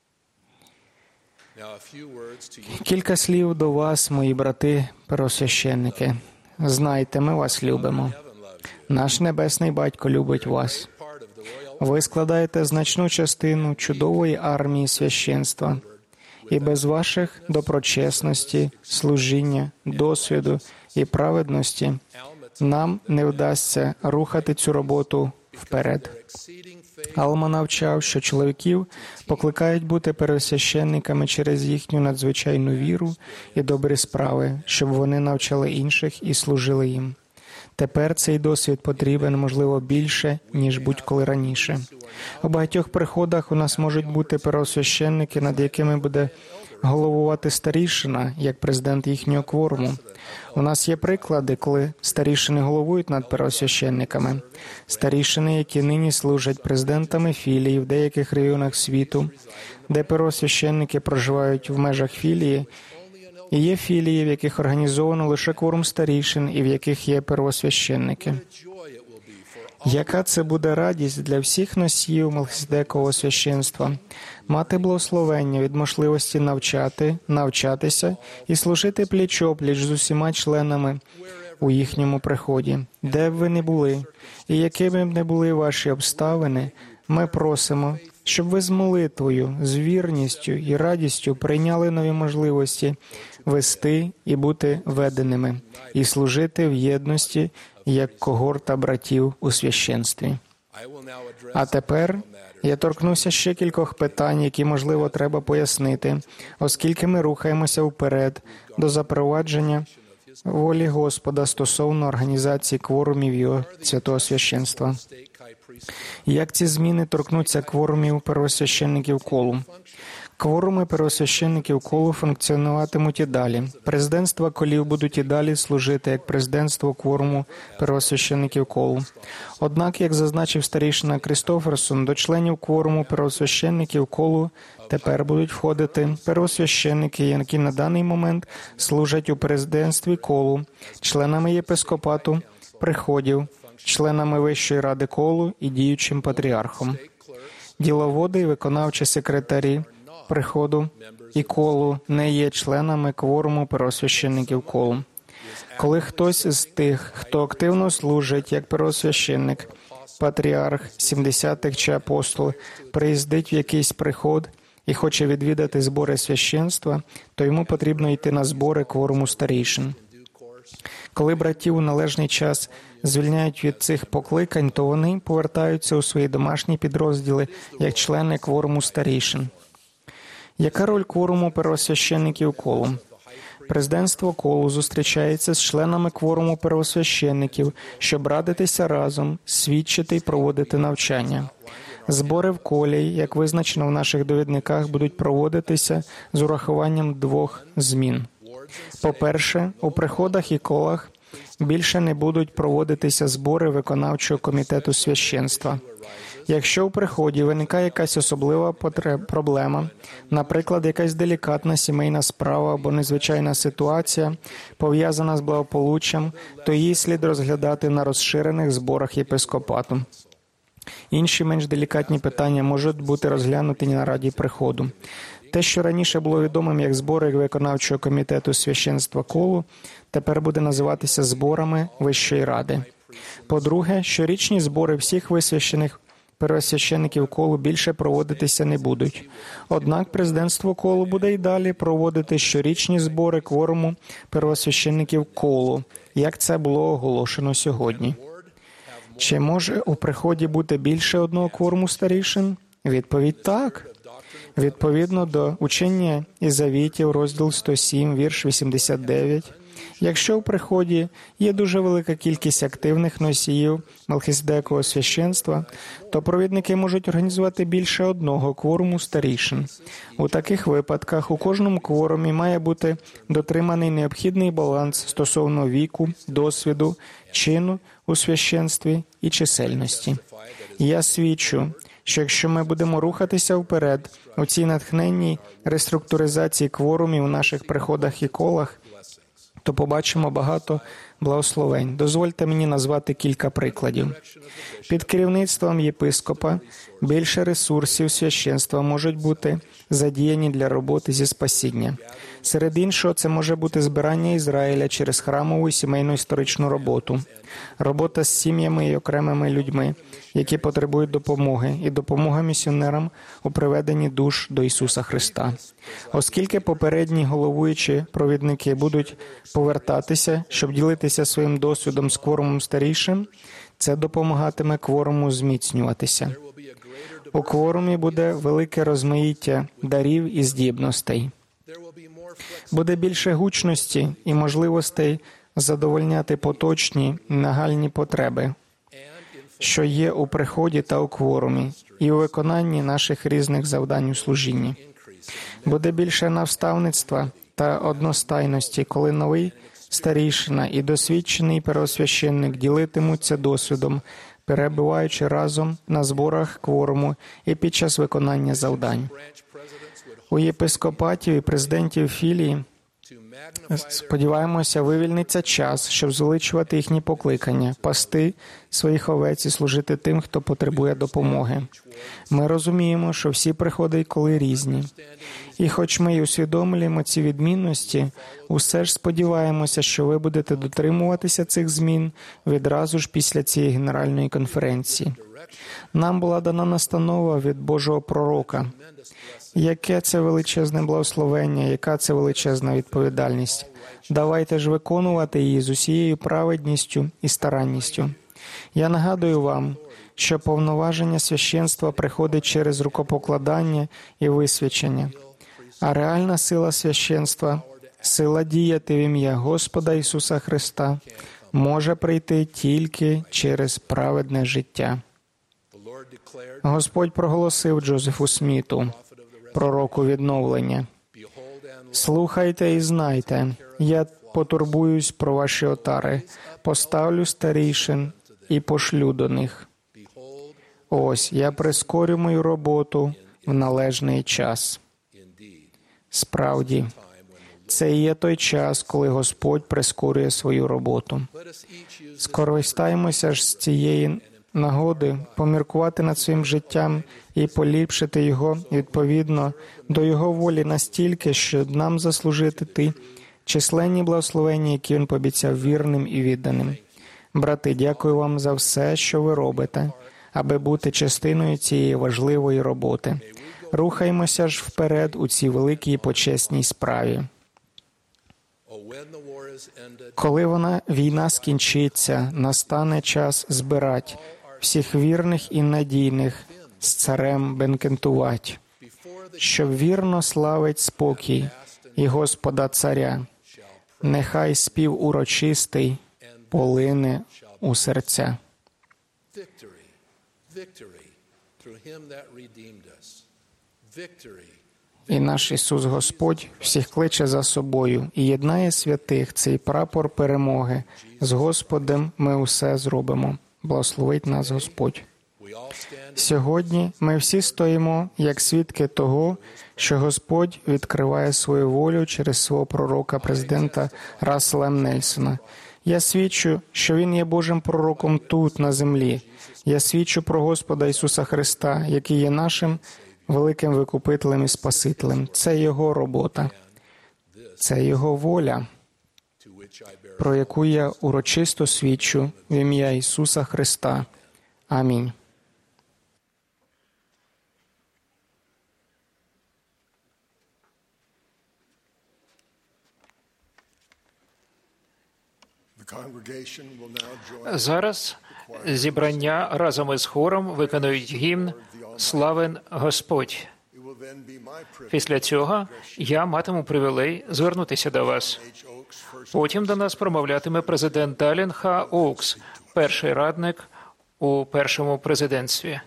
Кілька слів до вас, мої брати первосвященники. Знайте, ми вас любимо. Наш Небесний Батько любить вас. Ви складаєте значну частину чудової армії священства. І без ваших доброчесності, служіння, досвіду і праведності нам не вдасться рухати цю роботу вперед. Алма навчав, що чоловіків покликають бути первосвященниками через їхню надзвичайну віру і добрі справи, щоб вони навчали інших і служили їм. Тепер цей досвід потрібен, можливо, більше, ніж будь-коли раніше. У багатьох приходах у нас можуть бути первосвященники, над якими буде головувати старішина, як президент їхнього кворуму. У нас є приклади, коли старішини головують над первосвященниками. Старішини, які нині служать президентами філій в деяких регіонах світу, де первосвященники проживають в межах філії, і є філії, в яких організовано лише кворум старішин і в яких є первосвященники. Яка це буде радість для всіх носіїв Мелхиседекового священства мати благословення від можливості навчати, навчатися і служити пліч-опліч з усіма членами у їхньому приході. Де б ви не були, і якими б не були ваші обставини, ми просимо, щоб ви з молитвою, з вірністю і радістю прийняли нові можливості вести і бути веденими, і служити в єдності, як когорта братів у священстві. А тепер я торкнуся ще кількох питань, які, можливо, треба пояснити, оскільки ми рухаємося вперед до запровадження волі Господа стосовно організації кворумів Його святого священства. Як ці зміни торкнуться кворумів первосвященників колу? Кворуми первосвященників колу функціонуватимуть і далі. Президентства колів будуть і далі служити як президентство кворуму первосвященників колу. Однак, як зазначив старішина Крістоферсон, до членів кворуму первосвященників колу тепер будуть входити первосвященники, які на даний момент служать у президентстві колу, членами єпископату, приходів, членами Вищої ради колу і діючим патріархом. Діловоди і виконавчі секретарі приходу і колу не є членами кворуму первосвященників колу. Коли хтось з тих, хто активно служить як первосвященник, патріарх, сімдесятник чи апостол, приїздить в якийсь приход і хоче відвідати збори священства, то йому потрібно йти на збори кворуму старійшин. Коли братів у належний час звільняють від цих покликань, то вони повертаються у свої домашні підрозділи як члени кворуму старійшин. Яка роль кворуму первосвященників колу? Президентство колу зустрічається з членами кворуму первосвященників, щоб радитися разом, свідчити і проводити навчання. Збори в колі, як визначено в наших довідниках, будуть проводитися з урахуванням двох змін. По-перше, у приходах і колах більше не будуть проводитися збори виконавчого комітету священства. Якщо у приході виникає якась особлива проблема, наприклад, якась делікатна сімейна справа або незвичайна ситуація, пов'язана з благополуччям, то її слід розглядати на розширених зборах єпископату. Інші менш делікатні питання можуть бути розглянуті на раді приходу. Те, що раніше було відомим як збори виконавчого комітету священства колу, тепер буде називатися зборами Вищої ради. По-друге, щорічні збори всіх висвящених первосвященників колу більше проводитися не будуть. Однак президентство колу буде й далі проводити щорічні збори кворуму первосвященників колу, як це було оголошено сьогодні. Чи може у приході бути більше одного кворуму старішин? Відповідь – так. Відповідно до учення із Завітів, розділ сто сім, вірш вісімдесят дев'ять, якщо в приході є дуже велика кількість активних носіїв Мелхиседекового священства, то провідники можуть організувати більше одного кворуму старішин. У таких випадках у кожному кворумі має бути дотриманий необхідний баланс стосовно віку, досвіду, чину у священстві і чисельності. Я свідчу, що якщо ми будемо рухатися вперед у цій натхненній реструктуризації кворумів у наших приходах і колах, то побачимо багато благословень. Дозвольте мені назвати кілька прикладів. Під керівництвом єпископа більше ресурсів священства можуть бути задіяні для роботи зі спасіння. Серед іншого, це може бути збирання Ізраїля через храмову і сімейну історичну роботу, робота з сім'ями і окремими людьми, які потребують допомоги, і допомога місіонерам у приведенні душ до Ісуса Христа. Оскільки попередні головуючі провідники будуть повертатися, щоб ділитися своїм досвідом з кворумом старішим, це допомагатиме кворуму зміцнюватися. У кворумі буде велике розмаїття дарів і здібностей. Буде більше гучності і можливостей задовольняти поточні, нагальні потреби, що є у приході та у кворумі, і у виконанні наших різних завдань у служінні. Буде більше наставництва та одностайності, коли новий старішина і досвідчений первосвященник ділитимуться досвідом, перебуваючи разом на зборах кворуму і під час виконання завдань. У єпископатів і президентів філії Сподіваємося, вивільниться час, щоб звеличувати їхні покликання, пасти своїх овець і служити тим, хто потребує допомоги. Ми розуміємо, що всі приходи й коли різні. І хоч ми й усвідомлюємо ці відмінності, усе ж сподіваємося, що ви будете дотримуватися цих змін відразу ж після цієї генеральної конференції. Нам була дана настанова від Божого пророка. Яке це величезне благословення, яка це величезна відповідальність. Давайте ж виконувати її з усією праведністю і старанністю. Я нагадую вам, що повноваження священства приходить через рукопокладання і висвячення, а реальна сила священства, сила діяти в ім'я Господа Ісуса Христа, може прийти тільки через праведне життя. Господь проголосив Джозефу Сміту, пророку відновлення: «Слухайте і знайте, я потурбуюсь про ваші отари, поставлю старішин і пошлю до них. Ось, я прискорю мою роботу в належний час». Справді, це і є той час, коли Господь прискорює свою роботу. Скористаємося ж з цієї нагоди поміркувати над своїм життям і поліпшити його відповідно до Його волі настільки, щоб нам заслужити ті численні благословення, які Він пообіцяв вірним і відданим. Брати, дякую вам за все, що ви робите, аби бути частиною цієї важливої роботи. Рухаємося ж вперед у цій великій і почесній справі. Коли вона, війна скінчиться, настане час збирать всіх вірних і надійних з царем бенкетувати, щоб вірно славить спокій і Господа царя. Нехай спів урочистий полине у серця. І наш Ісус Господь всіх кличе за собою і єднає святих цей прапор перемоги. З Господом ми усе зробимо. Благословить нас Господь. Сьогодні ми всі стоїмо як свідки того, що Господь відкриває свою волю через свого пророка, президента Рассела М. Нельсона. Я свідчу, що Він є Божим пророком тут, на землі. Я свідчу про Господа Ісуса Христа, який є нашим великим викупителем і Спасителем. Це Його робота. Це Його воля, про яку я урочисто свідчу в ім'я Ісуса Христа. Амінь. Зараз зібрання разом із хором виконують гімн «Славен Господь». Після цього я матиму привілей звернутися до вас. Потім до нас промовлятиме президент Далін Х. Оукс, перший радник у першому президентстві.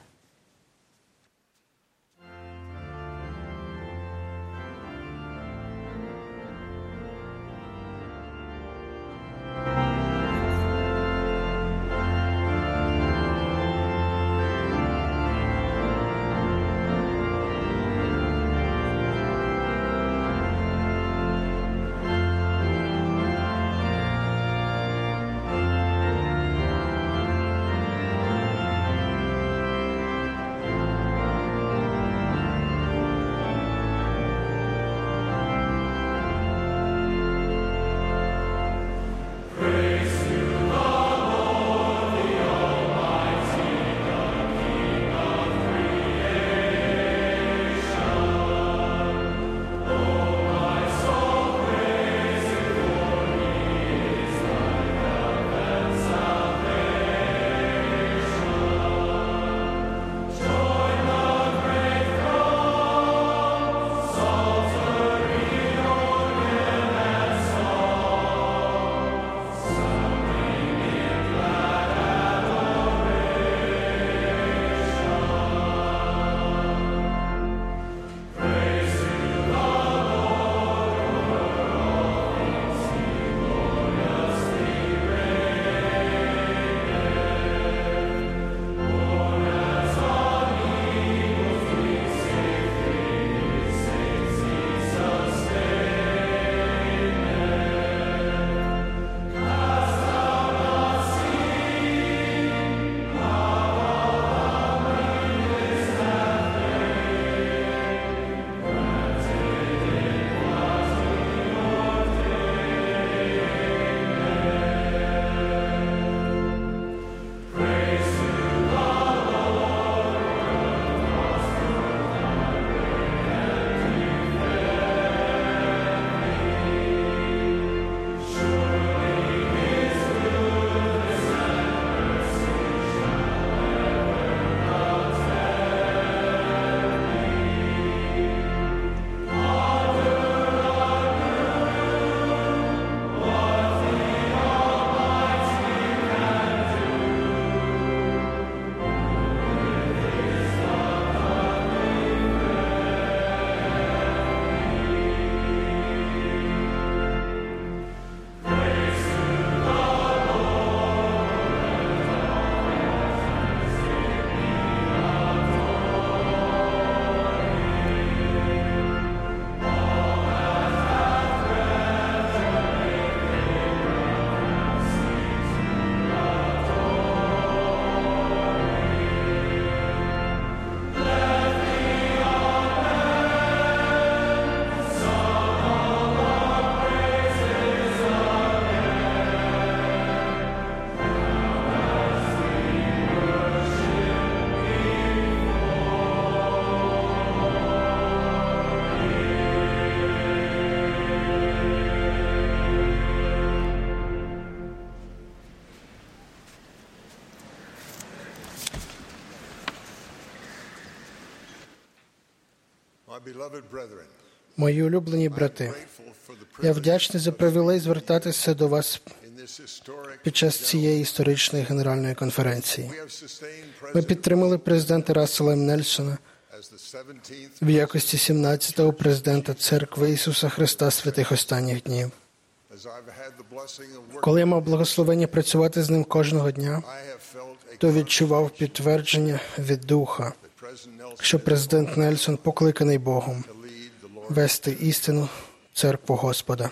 Мої улюблені брати, я вдячний за привілей звертатися до вас під час цієї історичної генеральної конференції. Ми підтримали президента Рассела М. Нельсона в якості сімнадцятого президента Церкви Ісуса Христа святих останніх днів. Коли я мав благословення працювати з ним кожного дня, то відчував підтвердження від Духа, що президент Нельсон покликаний Богом вести істину церкву Господа.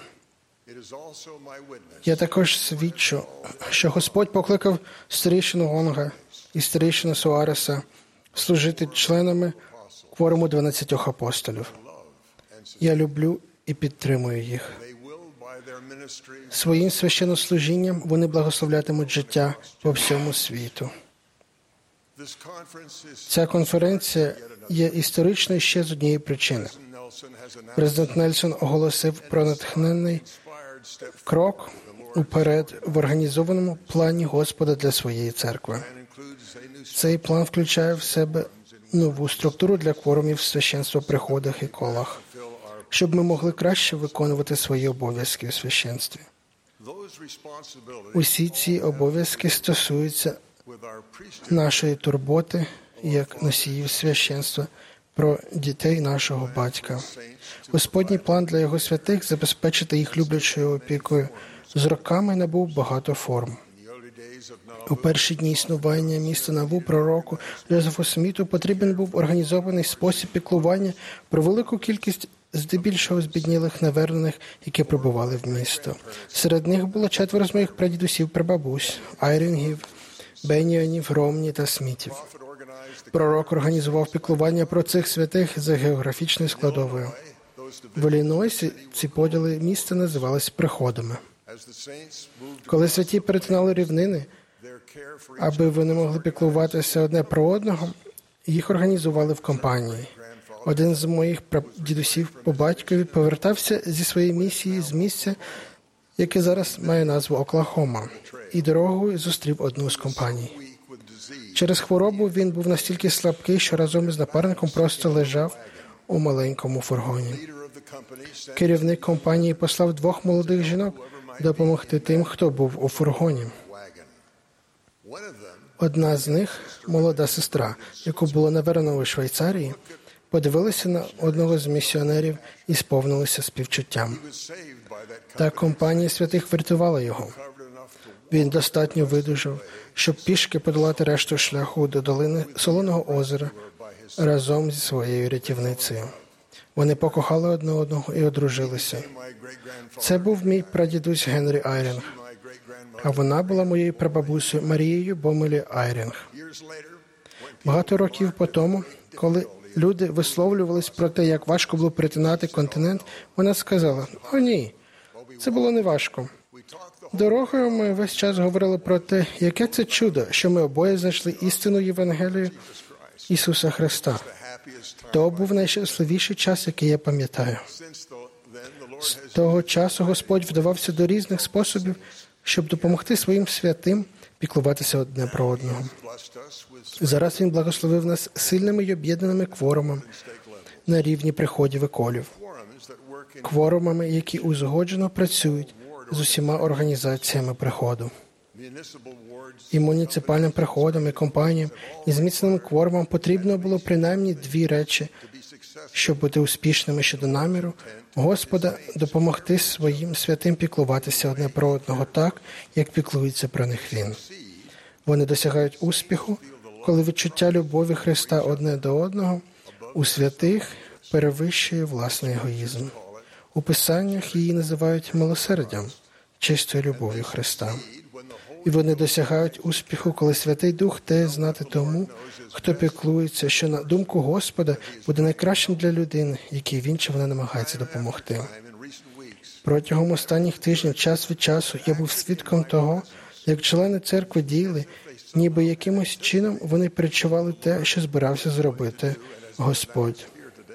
Я також свідчу, що Господь покликав старішину Гонга і старішину Суареса служити членами кворуму дванадцятьох апостолів. Я люблю і підтримую їх. Своїм священнослужінням вони благословлятимуть життя по всьому світу. Ця конференція є історичною ще з однієї причини. Президент Нельсон оголосив про натхненний крок уперед в організованому плані Господа для своєї церкви. Цей план включає в себе нову структуру для кворумів священства в приходах і колах, щоб ми могли краще виконувати свої обов'язки у священстві. Усі ці обов'язки стосуються нашої турботи як носіїв священства про дітей нашого батька. Господній план для його святих забезпечити їх люблячою опікою з роками набув багато форм. У перші дні існування міста Наву пророку Джозефу Сміту потрібен був організований спосіб піклування про велику кількість здебільшого збіднілих невернених, які прибували в місто. Серед них було четверо з моїх прадідусів прабабусь, Айрінгів, Беніонів, Ромні та Смітів. Пророк організував піклування про цих святих за географічною складовою. В Іллінойсі ці поділи міста називались приходами. Коли святі перетинали рівнини, аби вони могли піклуватися одне про одного, їх організували в компанії. Один з моїх дідусів по батькові повертався зі своєї місії з місця, яке зараз має назву Оклахома, і дорогою зустрів одну з компаній. Через хворобу він був настільки слабкий, що разом із напарником просто лежав у маленькому фургоні. Керівник компанії послав двох молодих жінок допомогти тим, хто був у фургоні. Одна з них, молода сестра, яку було навернено у Швейцарії, подивилася на одного з місіонерів і сповнилася співчуттям. Та компанія святих врятувала його. Він достатньо видужав, щоб пішки подолати решту шляху до долини Солоного озера разом зі своєю рятівницею. Вони покохали одне одного і одружилися. Це був мій прадідусь Генрі Айрінг, а вона була моєю прабабусею Марією Бомелі Айрінг. Багато років по тому, коли люди висловлювались про те, як важко було перетинати континент, вона сказала: «О, ні, це було не важко». Дорогою ми весь час говорили про те, яке це чудо, що ми обоє знайшли істину Євангелію Ісуса Христа. То був найщасливіший час, який я пам'ятаю. З того часу Господь вдавався до різних способів, щоб допомогти своїм святим піклуватися одне про одного. Зараз Він благословив нас сильними й об'єднаними кворумами на рівні приходів і колів. Кворумами, які узгоджено працюють з усіма організаціями приходу. І муніципальним приходам, і компаніям, і зміцненим кворумам потрібно було принаймні дві речі, щоб бути успішними щодо наміру Господа допомогти своїм святим піклуватися одне про одного так, як піклується про них Він. Вони досягають успіху, коли відчуття любові Христа одне до одного у святих перевищує власний егоїзм. У Писаннях її називають милосердям, чистою любов'ю Христа. І вони досягають успіху, коли Святий Дух дає знати тому, хто піклується, що на думку Господа буде найкращим для людини, якій він чи вона намагається допомогти. Протягом останніх тижнів, час від часу, я був свідком того, як члени церкви діяли, ніби якимось чином вони перечували те, що збирався зробити Господь.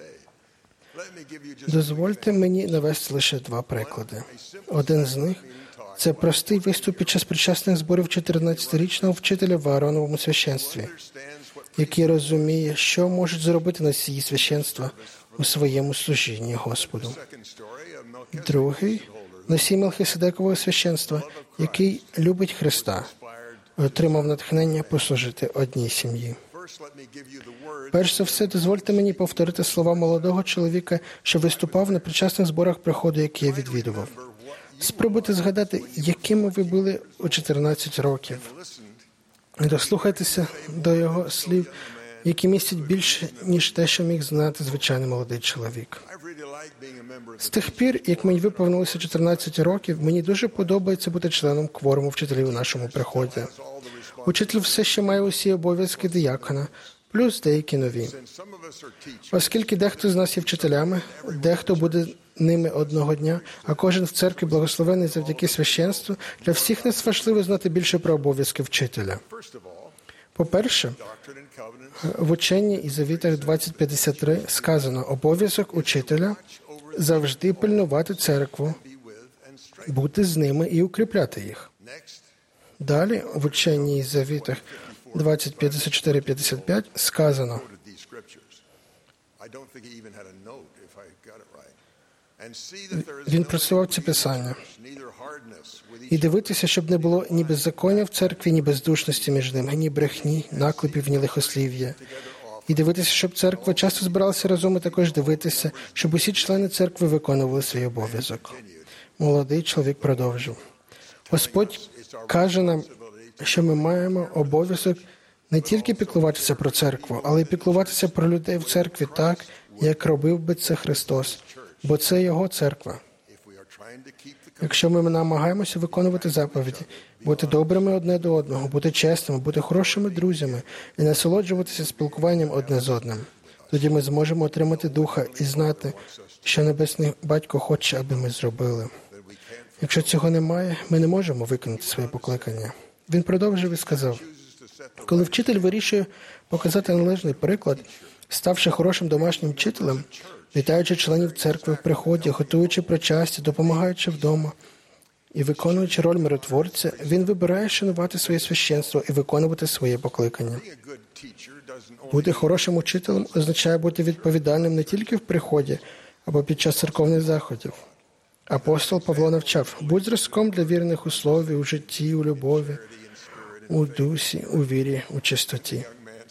Дозвольте мені навести лише два приклади. Один з них – це простий виступ під час причасних зборів чотирнадцятирічного вчителя в Аароновому священстві, який розуміє, що можуть зробити носії священства у своєму служінні Господу. Другий – носій Мелхиседекового священства, який любить Христа, отримав натхнення послужити одній сім'ї. Перш за все, дозвольте мені повторити слова молодого чоловіка, що виступав на причасних зборах приходу, які я відвідував. Спробуйте згадати, якими ви були у чотирнадцять років. Дослухайтеся до його слів, які містять більше, ніж те, що міг знати звичайний молодий чоловік. З тих пір, як мені виповнилося чотирнадцять років, мені дуже подобається бути членом кворуму вчителів у нашому приході. Учитель все ще має усі обов'язки диякона, плюс деякі нові. Оскільки дехто з нас є вчителями, дехто буде ними одного дня, а кожен в церкві благословений завдяки священству, для всіх нас важливо знати більше про обов'язки вчителя. По-перше, в ученні і завітах двадцять п'ятдесят три сказано: обов'язок учителя – завжди пильнувати церкву, бути з ними і укріпляти їх. Далі, в ученні і завітах двадцять п'ятдесят чотири п'ятдесят п'ять сказано: він працював ці писання. І дивитися, щоб не було ні беззаконня в церкві, ні бездушності між ними, ні брехні, наклепів, ні лихослів'я. І дивитися, щоб церква часто збиралася разом, і також дивитися, щоб усі члени церкви виконували свій обов'язок. Молодий чоловік продовжив. Господь каже нам, що ми маємо обов'язок не тільки піклуватися про церкву, але й піклуватися про людей в церкві так, як робив би це Христос, бо це Його церква. Якщо ми намагаємося виконувати заповіді, бути добрими одне до одного, бути чесними, бути хорошими друзями і насолоджуватися спілкуванням одне з одним, тоді ми зможемо отримати духа і знати, що Небесний Батько хоче, аби ми зробили. Якщо цього немає, ми не можемо виконати своє покликання. Він продовжив і сказав: коли вчитель вирішує показати належний приклад, ставши хорошим домашнім вчителем, вітаючи членів церкви в приході, готуючи причастя, допомагаючи вдома і виконуючи роль миротворця, він вибирає шанувати своє священство і виконувати своє покликання. Бути хорошим учителем означає бути відповідальним не тільки в приході або під час церковних заходів. Апостол Павло навчав: будь зразком для вірних у слові, у житті, у любові, у дусі, у вірі, у чистоті.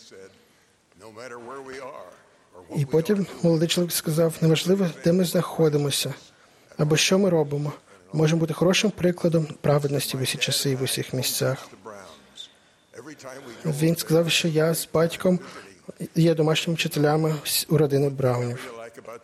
І потім молодий чоловік сказав: неважливо, де ми знаходимося, або що ми робимо, можемо бути хорошим прикладом праведності в усі часи і в усіх місцях. Він сказав, що я з батьком є домашніми вчителями у родини Браунів.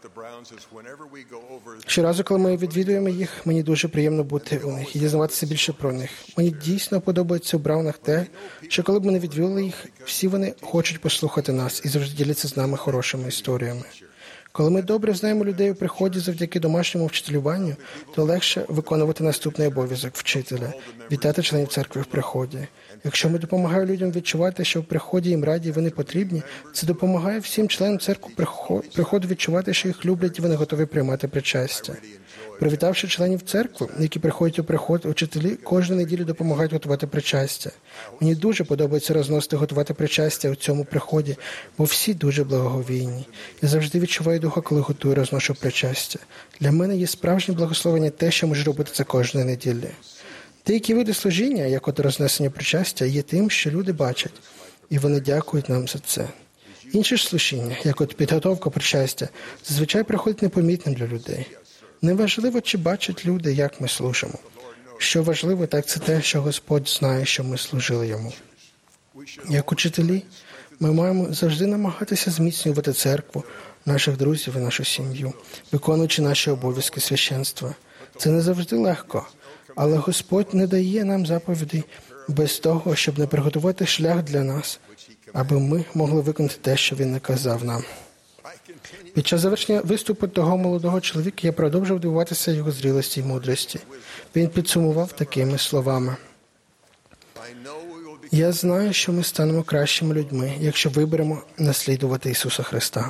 Щоразу, коли ми відвідуємо їх, мені дуже приємно бути у них і дізнаватися більше про них. Мені дійсно подобається у Браунах те, що коли б ми не відвідували їх, всі вони хочуть послухати нас і завжди діляться з нами хорошими історіями. Коли ми добре знаємо людей у приході завдяки домашньому вчителюванню, то легше виконувати наступний обов'язок вчителя – вітати членів церкви в приході. Якщо ми допомагаємо людям відчувати, що в приході їм раді і вони потрібні, це допомагає всім членам церкви приходу відчувати, що їх люблять і вони готові приймати причастя. Привітавши членів церкви, які приходять у приход, учителі кожну неділю допомагають готувати причастя. Мені дуже подобається розносити готувати причастя у цьому приході, бо всі дуже благоговійні. Я завжди відчуваю духа, коли готую і розношу причастя. Для мене є справжнє благословення те, що можу робити це кожної неділі. Деякі види служіння, як от рознесення причастя, є тим, що люди бачать, і вони дякують нам за це. Інше ж служіння, як от підготовка причастя, зазвичай приходить непомітним для людей. Неважливо, чи бачать люди, як ми служимо. Що важливо, так це те, що Господь знає, що ми служили Йому. Як учителі, ми маємо завжди намагатися зміцнювати церкву, наших друзів і нашу сім'ю, виконуючи наші обов'язки священства. Це не завжди легко, але Господь не дає нам заповідей без того, щоб не приготувати шлях для нас, аби ми могли виконати те, що Він наказав нам. Під час завершення виступу того молодого чоловіка я продовжив дивуватися його зрілості й мудрості. Він підсумував такими словами: «Я знаю, що ми станемо кращими людьми, якщо виберемо наслідувати Ісуса Христа».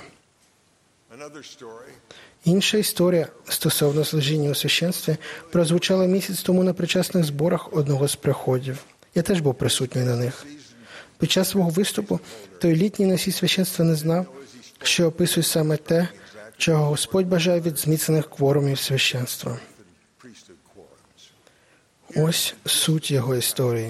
Інша історія стосовно служіння у священстві прозвучала місяць тому на причасних зборах одного з приходів. Я теж був присутній на них. Під час свого виступу той літній носій священства не знав, що описує саме те, чого Господь бажає від зміцнених кворумів священства. Ось суть його історії.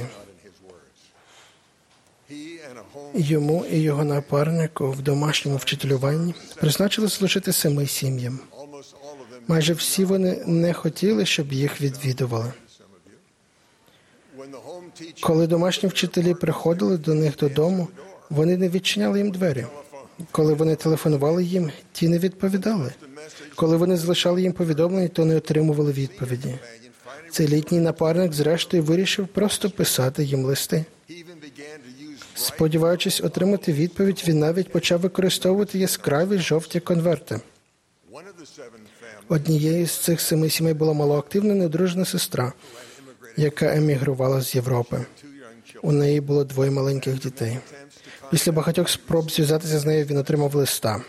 Йому і його напарнику в домашньому вчителюванні призначили служити семи сім'ям. Майже всі вони не хотіли, щоб їх відвідували. Коли домашні вчителі приходили до них додому, вони не відчиняли їм двері. Коли вони телефонували їм, ті не відповідали. Коли вони залишали їм повідомлення, то не отримували відповіді. Цей літній напарник, зрештою, вирішив просто писати їм листи. Сподіваючись отримати відповідь, він навіть почав використовувати яскраві жовті конверти. Однією з цих семи сімей була малоактивна неодружена сестра, яка емігрувала з Європи. У неї було двоє маленьких дітей. Після багатьох спроб зв'язатися з нею він отримав листа.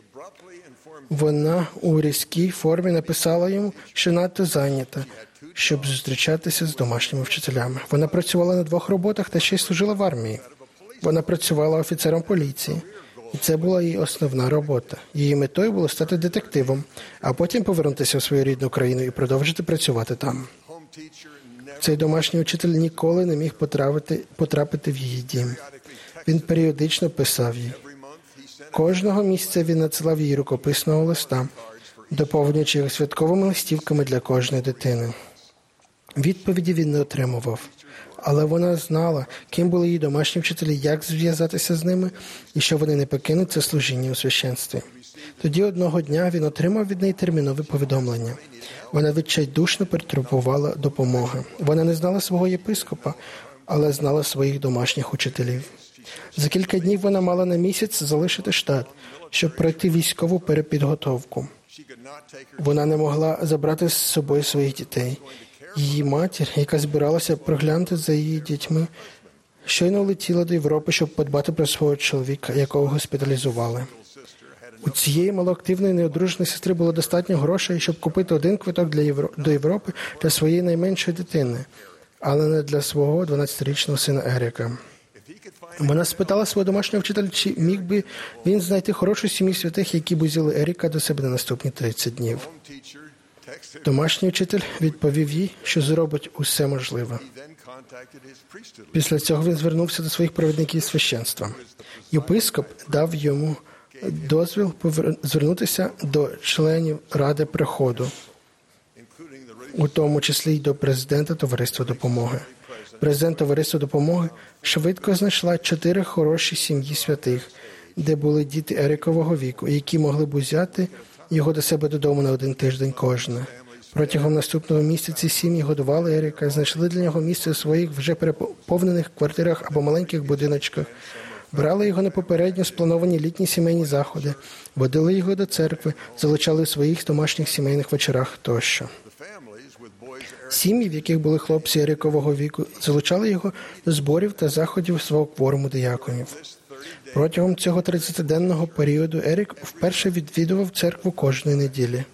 Вона у різкій формі написала йому, що надто зайнята, щоб зустрічатися з домашніми вчителями. Вона працювала на двох роботах та ще й служила в армії. Вона працювала офіцером поліції, і це була її основна робота. Її метою було стати детективом, а потім повернутися в свою рідну країну і продовжити працювати там. Цей домашній вчитель ніколи не міг потрапити, потрапити в її дім. Він періодично писав їй. Кожного місяця він надсилав їй рукописного листа, доповнюючи його святковими листівками для кожної дитини. Відповіді він не отримував, але вона знала, ким були її домашні вчителі, як зв'язатися з ними, і що вони не покинуть це служіння у священстві. Тоді одного дня він отримав від неї термінове повідомлення. Вона відчайдушно потребувала допомоги. Вона не знала свого єпископа, але знала своїх домашніх учителів. За кілька днів вона мала на місяць залишити штат, щоб пройти військову перепідготовку. Вона не могла забрати з собою своїх дітей. Її матір, яка збиралася проглянути за її дітьми, щойно летіла до Європи, щоб подбати про свого чоловіка, якого госпіталізували. У цієї малоактивної неодруженої сестри було достатньо грошей, щоб купити один квиток для Євро... до Європи для своєї найменшої дитини, але не для свого дванадцятирічного сина Еріка. Вона спитала свого домашнього вчителя, чи міг би він знайти хорошу сім'ю святих, які б узяли Еріка до себе на наступні тридцять днів. Домашній вчитель відповів їй, що зробить усе можливе. Після цього він звернувся до своїх провідників священства. Єпископ дав йому дозвіл звернутися до членів Ради приходу, у тому числі й до президента Товариства допомоги. Президент Товариства допомоги швидко знайшла чотири хороші сім'ї святих, де були діти Ерікового віку, які могли б узяти його до себе додому на один тиждень кожна. Протягом наступного місяця ці сім'ї годували Еріка, знайшли для нього місце у своїх вже переповнених квартирах або маленьких будиночках, брали його на попередньо сплановані літні сімейні заходи, водили його до церкви, залучали у своїх домашніх сімейних вечорах тощо. Сім'ї, в яких були хлопці Ерікового віку, залучали його до зборів та заходів свого кворуму дияконів. Протягом цього тридцятиденного періоду Ерік вперше відвідував церкву кожної неділі.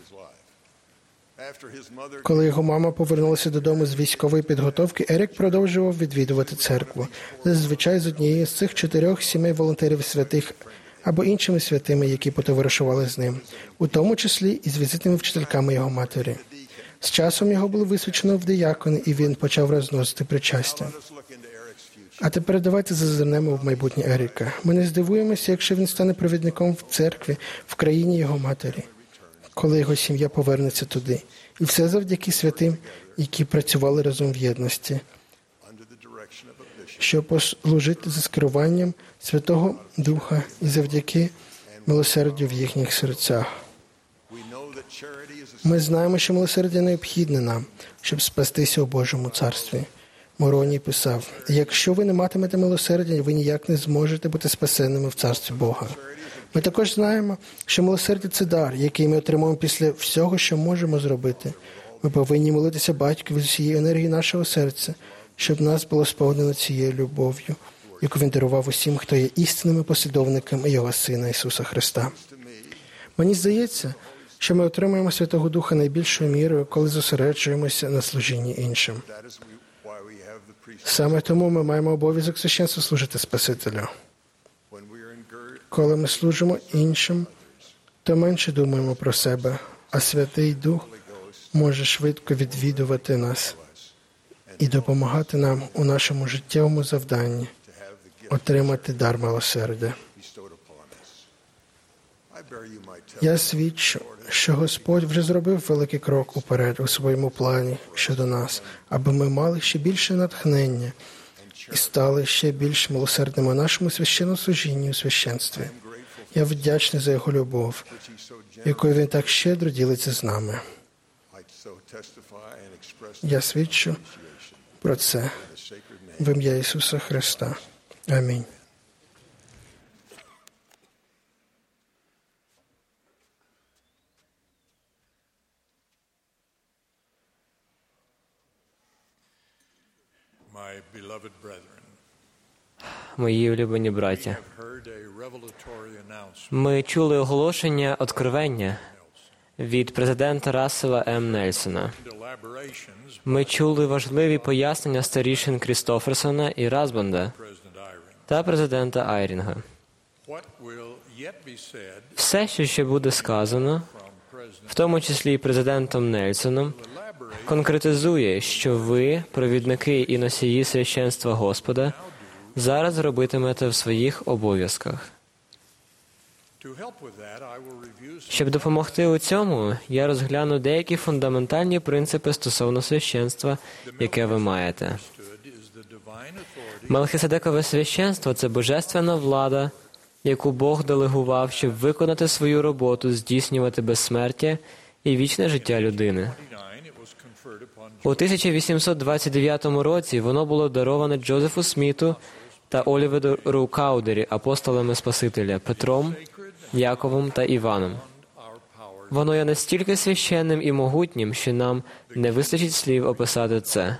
Коли його мама повернулася додому з військової підготовки, Ерік продовжував відвідувати церкву, зазвичай з однієї з цих чотирьох сімей волонтерів святих або іншими святими, які потоваришували з ним, у тому числі і з візитними вчительками його матері. З часом його було висвячено в диякони, і він почав розносити причастя. А тепер давайте зазирнемо в майбутнє Еріка. Ми не здивуємося, якщо він стане провідником в церкві, в країні його матері, коли його сім'я повернеться туди. І все завдяки святим, які працювали разом в єдності, щоб послужити за скеруванням Святого Духа і завдяки милосердю в їхніх серцях. Ми знаємо, що милосердя необхідне нам, щоб спастися у Божому царстві. Мороній писав: «Якщо ви не матимете милосердя, ви ніяк не зможете бути спасенними в царстві Бога». Ми також знаємо, що милосердя – це дар, який ми отримуємо після всього, що можемо зробити. Ми повинні молитися Батькові з усієї енергії нашого серця, щоб нас було сповнено цією любов'ю, яку Він дарував усім, хто є істинними послідовниками Його Сина Ісуса Христа. Мені здається, що ми отримуємо Святого Духа найбільшою мірою, коли зосереджуємося на служінні іншим. Саме тому ми маємо обов'язок священства служити Спасителю. Коли ми служимо іншим, то менше думаємо про себе, а Святий Дух може швидко відвідувати нас і допомагати нам у нашому життєвому завданні отримати дар милосердя. Я свідчу, що Господь вже зробив великий крок уперед у своєму плані щодо нас, аби ми мали ще більше натхнення і стали ще більш милосердними у нашому священнослужінні у священстві. Я вдячний за Його любов, якою Він так щедро ділиться з нами. Я свідчу про це в ім'я Ісуса Христа. Амінь. Мої улюблені браття, ми чули оголошення откровення від президента Рассела М. Нельсона. Ми чули важливі пояснення старішин Крістоферсона і Расбанда та президента Айрінга. Все, що ще буде сказано, в тому числі і президентом Нельсоном, конкретизує, що ви, провідники і носії священства Господа, зараз робитимете в своїх обов'язках. Щоб допомогти у цьому, я розгляну деякі фундаментальні принципи стосовно священства, яке ви маєте. Мелхиседекове священство – це божественна влада, яку Бог делегував, щоб виконати свою роботу, здійснювати безсмертя і вічне життя людини. У тисяча вісімсот двадцять дев'ятому році воно було дароване Джозефу Сміту та Оліверу Каудері, апостолами Спасителя, Петром, Яковом та Іваном. Воно є настільки священним і могутнім, що нам не вистачить слів описати це.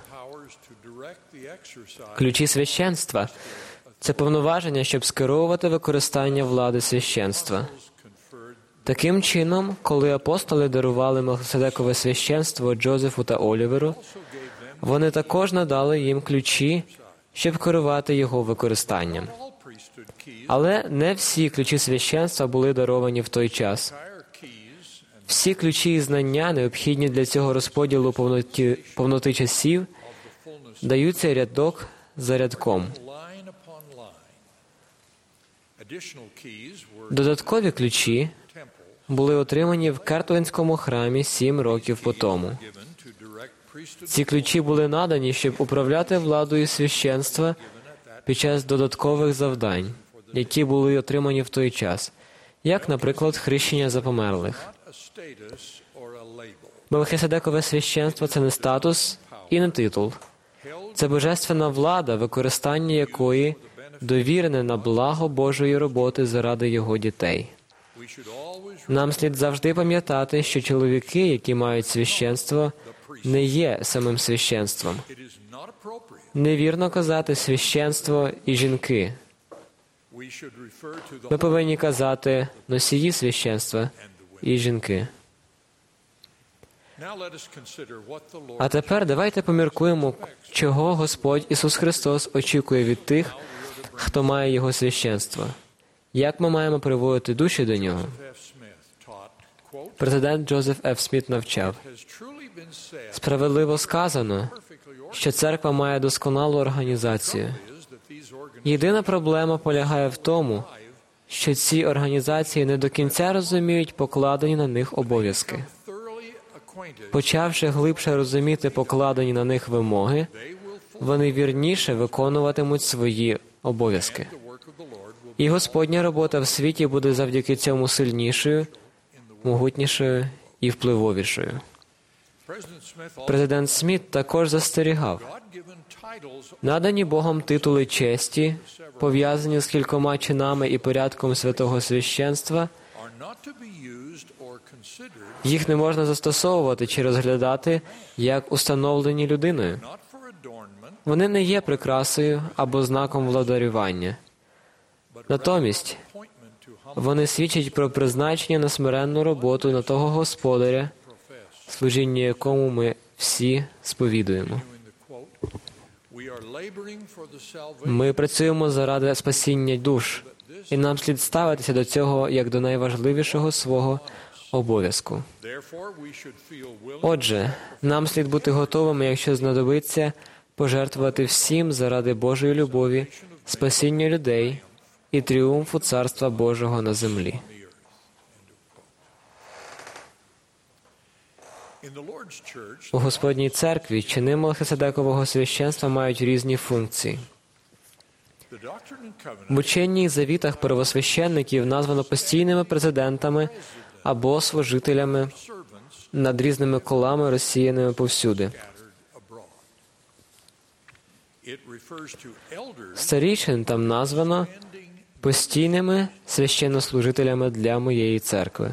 Ключі священства – це повноваження, щоб скеровувати використання влади священства. Таким чином, коли апостоли дарували Мелхиседекове священство Джозефу та Оліверу, вони також надали їм ключі, щоб керувати його використанням. Але не всі ключі священства були даровані в той час. Всі ключі і знання, необхідні для цього розподілу повноті, повноти часів, даються рядок за рядком. Додаткові ключі були отримані в Кертлинському храмі сім років по тому. Ці ключі були надані, щоб управляти владою священства під час додаткових завдань, які були отримані в той час, як, наприклад, хрещення за померлих. Мелхиседекове священство – це не статус і не титул. Це божественна влада, використання якої довірене на благо Божої роботи заради Його дітей. Нам слід завжди пам'ятати, що чоловіки, які мають священство, не є самим священством. Невірно казати «священство» і «жінки». Ми повинні казати «носії священства» і «жінки». А тепер давайте поміркуємо, чого Господь Ісус Христос очікує від тих, хто має Його священство. Як ми маємо приводити душі до Нього? Президент Джозеф Ф. Сміт навчав: справедливо сказано, що церква має досконалу організацію. Єдина проблема полягає в тому, що ці організації не до кінця розуміють покладені на них обов'язки. Почавши глибше розуміти покладені на них вимоги, вони вірніше виконуватимуть свої обов'язки. І Господня робота в світі буде завдяки цьому сильнішою, могутнішою і впливовішою. Президент Сміт також застерігав: надані Богом титули честі, пов'язані з кількома чинами і порядком святого священства, їх не можна застосовувати чи розглядати як установлені людиною. Вони не є прикрасою або знаком владарювання. Натомість, вони свідчать про призначення на смиренну роботу на того Господаря, служіння якому ми всі сповідуємо. Ми працюємо заради спасіння душ, і нам слід ставитися до цього як до найважливішого свого обов'язку. Отже, нам слід бути готовими, якщо знадобиться, пожертвувати всім заради Божої любові, спасіння людей і тріумфу Царства Божого на землі. У Господній церкві чини Мелхиседекового священства мають різні функції. В ученні і завітах первосвященників названо постійними президентами або служителями над різними колами, розсіяними повсюди. Старійшин там названо постійними священнослужителями для моєї церкви.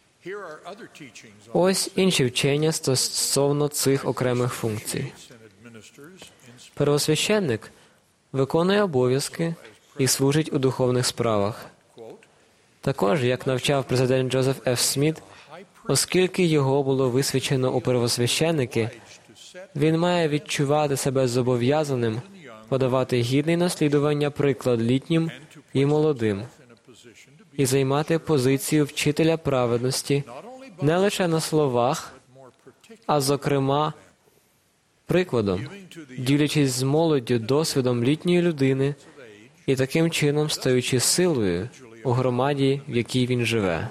Ось інші вчення стосовно цих окремих функцій. Первосвященник виконує обов'язки і служить у духовних справах. Також, як навчав президент Джозеф Ф. Сміт, оскільки його було висвячено у первосвященники, він має відчувати себе зобов'язаним подавати гідний наслідування приклад літнім і молодим і займати позицію вчителя праведності не лише на словах, а, зокрема, прикладом, ділячись з молоддю досвідом літньої людини і таким чином стаючи силою у громаді, в якій він живе.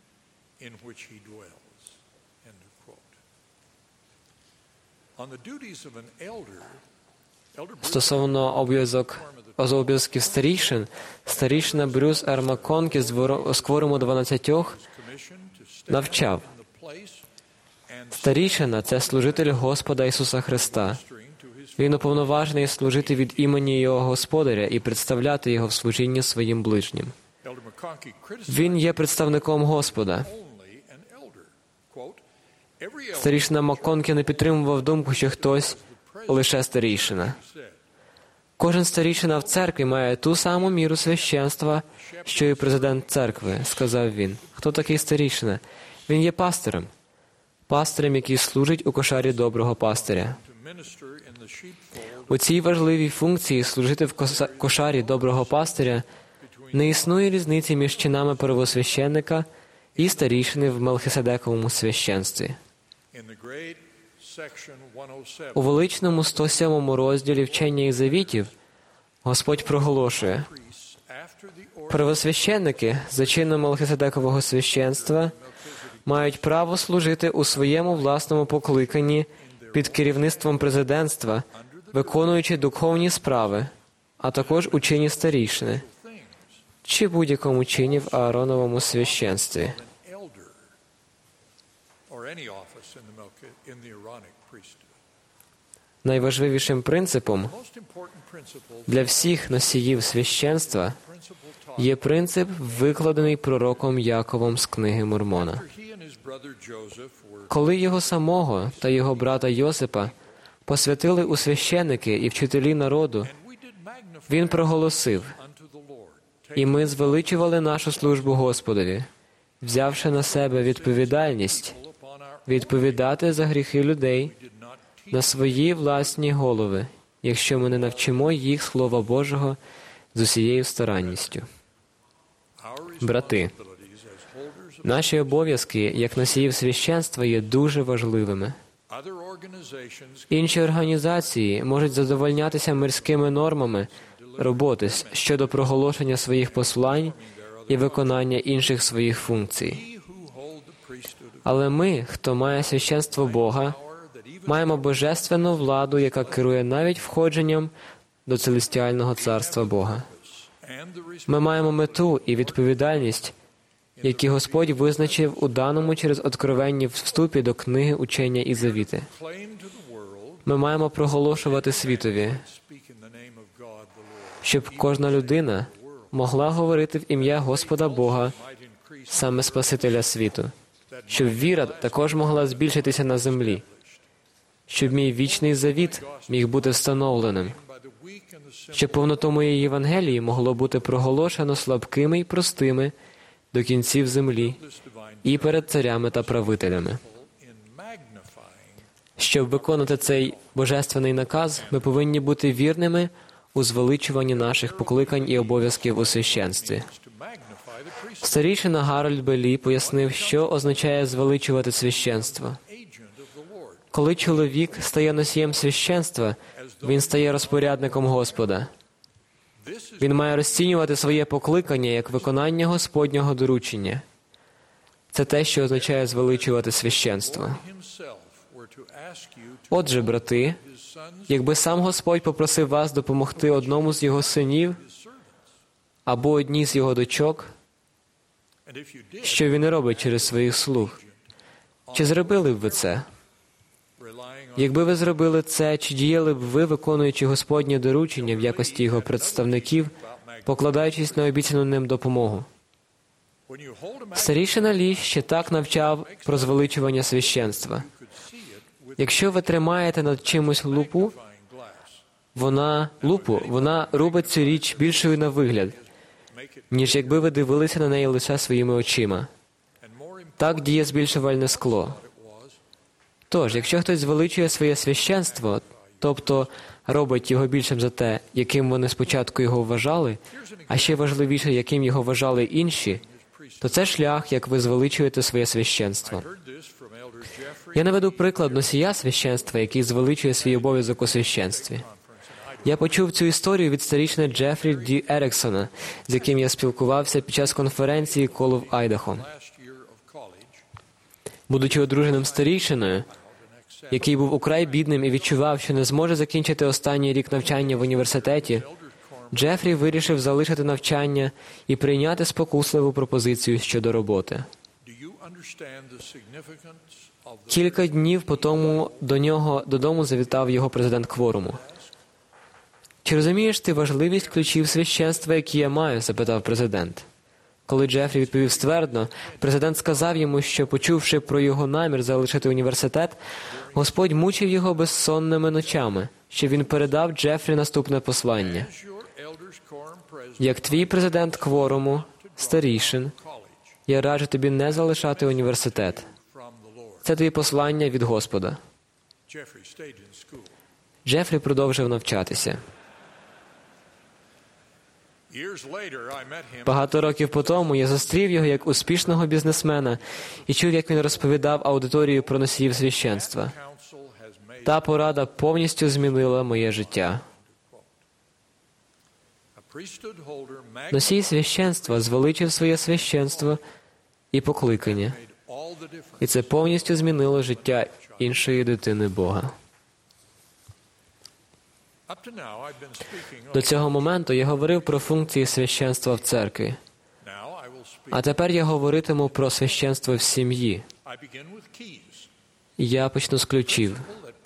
Стосовно обов'язок обов'язків старішин, старішина Брюс Р. Макконкі з кворуму дванадцятьох навчав: старішина – це служитель Господа Ісуса Христа. Він уповноважений служити від імені Його Господаря і представляти Його в служінні своїм ближнім. Він є представником Господа. Старішина Макконкі не підтримував думку, що хтось лише старішина. Кожен старішина в церкві має ту саму міру священства, що і президент церкви, сказав він. Хто такий старішина? Він є пастирем. Пастирем, який служить у кошарі доброго пастиря. У цій важливій функції служити в кошарі доброго пастиря не існує різниці між чинами первосвященника і старішини в Мелхиседековому священстві. У величному сто сьомому розділі вчення і завітів Господь проголошує: первосвященники за чином Мелхиседекового священства мають право служити у своєму власному покликанні під керівництвом президентства, виконуючи духовні справи, а також у чині старішини чи будь-якому чині в Аароновому священстві. Найважливішим принципом для всіх носіїв священства є принцип, викладений пророком Яковом з книги Мормона. Коли його самого та його брата Йосипа посвятили у священики і вчителі народу, він проголосив: «І ми звеличували нашу службу Господові, взявши на себе відповідальність відповідати за гріхи людей на свої власні голови, якщо ми не навчимо їх Слова Божого з усією старанністю». Брати, наші обов'язки як носіїв священства є дуже важливими. Інші організації можуть задовольнятися мирськими нормами роботи щодо проголошення своїх послань і виконання інших своїх функцій. Але ми, хто має священство Бога, маємо божественну владу, яка керує навіть входженням до Целестіального Царства Бога. Ми маємо мету і відповідальність, які Господь визначив у даному через откровенні вступі до книги «Учення і завіти». Ми маємо проголошувати світові, щоб кожна людина могла говорити в ім'я Господа Бога, саме Спасителя світу, щоб віра також могла збільшитися на землі, щоб мій вічний завіт міг бути встановленим, щоб повноту моєї Євангелії могло бути проголошено слабкими і простими до кінців землі і перед царями та правителями. Щоб виконати цей божественний наказ, ми повинні бути вірними у звеличуванні наших покликань і обов'язків у священстві. Старійшина Гарольд Белі пояснив, що означає звеличувати священство. Коли чоловік стає носієм священства, він стає розпорядником Господа. Він має розцінювати своє покликання як виконання Господнього доручення. Це те, що означає звеличувати священство. Отже, брати, якби сам Господь попросив вас допомогти одному з його синів або одній з його дочок, що він і робить через своїх слуг, чи зробили б ви це? Якби ви зробили це, чи діяли б ви, виконуючи Господнє доручення в якості його представників, покладаючись на обіцяну ним допомогу? Старійшина Лі ще так навчав про звеличування священства. Якщо ви тримаєте над чимось лупу, вона, лупу, вона робить цю річ більшою на вигляд, ніж якби ви дивилися на неї лише своїми очима. Так діє збільшувальне скло. Тож, якщо хтось звеличує своє священство, тобто робить його більшим за те, яким вони спочатку його вважали, а ще важливіше, яким його вважали інші, то це шлях, як ви звеличуєте своє священство. Я наведу приклад носія священства, який звеличує свій обов'язок у священстві. Я почув цю історію від старішини Джефрі Ді Еріксона, з яким я спілкувався під час конференції «Коло в Айдахо». Будучи одруженим старійшиною, який був украй бідним і відчував, що не зможе закінчити останній рік навчання в університеті, Джефрі вирішив залишити навчання і прийняти спокусливу пропозицію щодо роботи. Кілька днів по тому до нього додому завітав його президент кворуму. «Чи розумієш ти важливість ключів священства, які я маю?» – запитав президент. Коли Джефрі відповів ствердно, президент сказав йому, що, почувши про його намір залишити університет, Господь мучив його безсонними ночами, що він передав Джефрі наступне послання. «Як твій президент кворуму, старішин, я раджу тобі не залишати університет. Це твоє послання від Господа». Джефрі продовжив навчатися. Багато років по тому я зустрів його як успішного бізнесмена і чув, як він розповідав аудиторію про носіїв священства. Та порада повністю змінила моє життя. Носій священства звеличив своє священство і покликання. І це повністю змінило життя іншої дитини Бога. До цього моменту я говорив про функції священства в церкві. А тепер я говоритиму про священство в сім'ї. Я почну з ключів.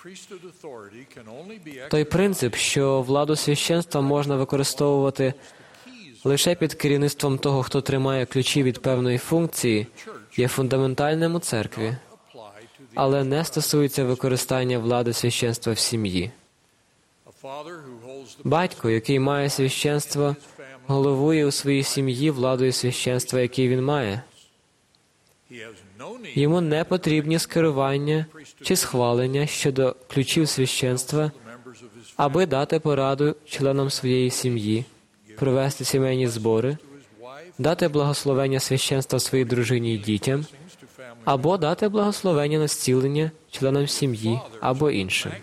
Той принцип, що владу священства можна використовувати лише під керівництвом того, хто тримає ключі від певної функції, є фундаментальним у церкві, але не стосується використання влади священства в сім'ї. Батько, який має священство, головує у своїй сім'ї владою священства, який він має. Йому не потрібні скерування чи схвалення щодо ключів священства, аби дати пораду членам своєї сім'ї, провести сімейні збори, дати благословення священства своїй дружині і дітям, або дати благословення на зцілення членам сім'ї або іншим.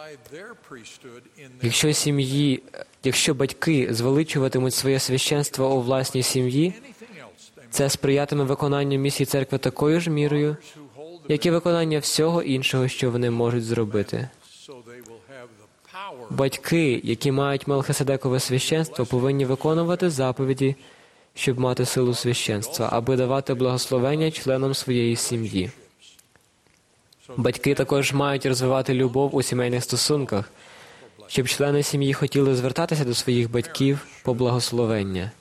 Якщо сім'ї, якщо батьки звеличуватимуть своє священство у власній сім'ї, це сприятиме виконанню місії церкви такою ж мірою, як і виконання всього іншого, що вони можуть зробити. Батьки, які мають Мелхиседекове священство, повинні виконувати заповіді, щоб мати силу священства, аби давати благословення членам своєї сім'ї. Батьки також мають розвивати любов у сімейних стосунках, щоб члени сім'ї хотіли звертатися до своїх батьків по благословення.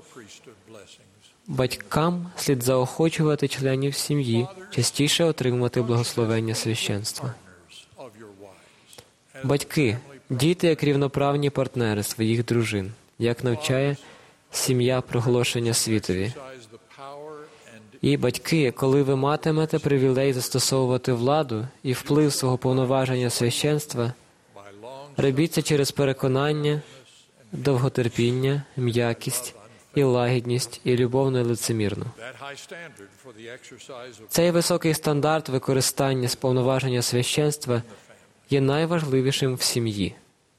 Батькам слід заохочувати членів сім'ї частіше отримувати благословення священства. Батьки, діти як рівноправні партнери своїх дружин, як навчає сім'я проголошення світові. І, батьки, коли ви матимете привілей застосовувати владу і вплив свого повноваження священства, робіть це через переконання, довготерпіння, м'якість і лагідність, і любов нелицемірну. Цей високий стандарт використання сповноваження священства є найважливішим в сім'ї.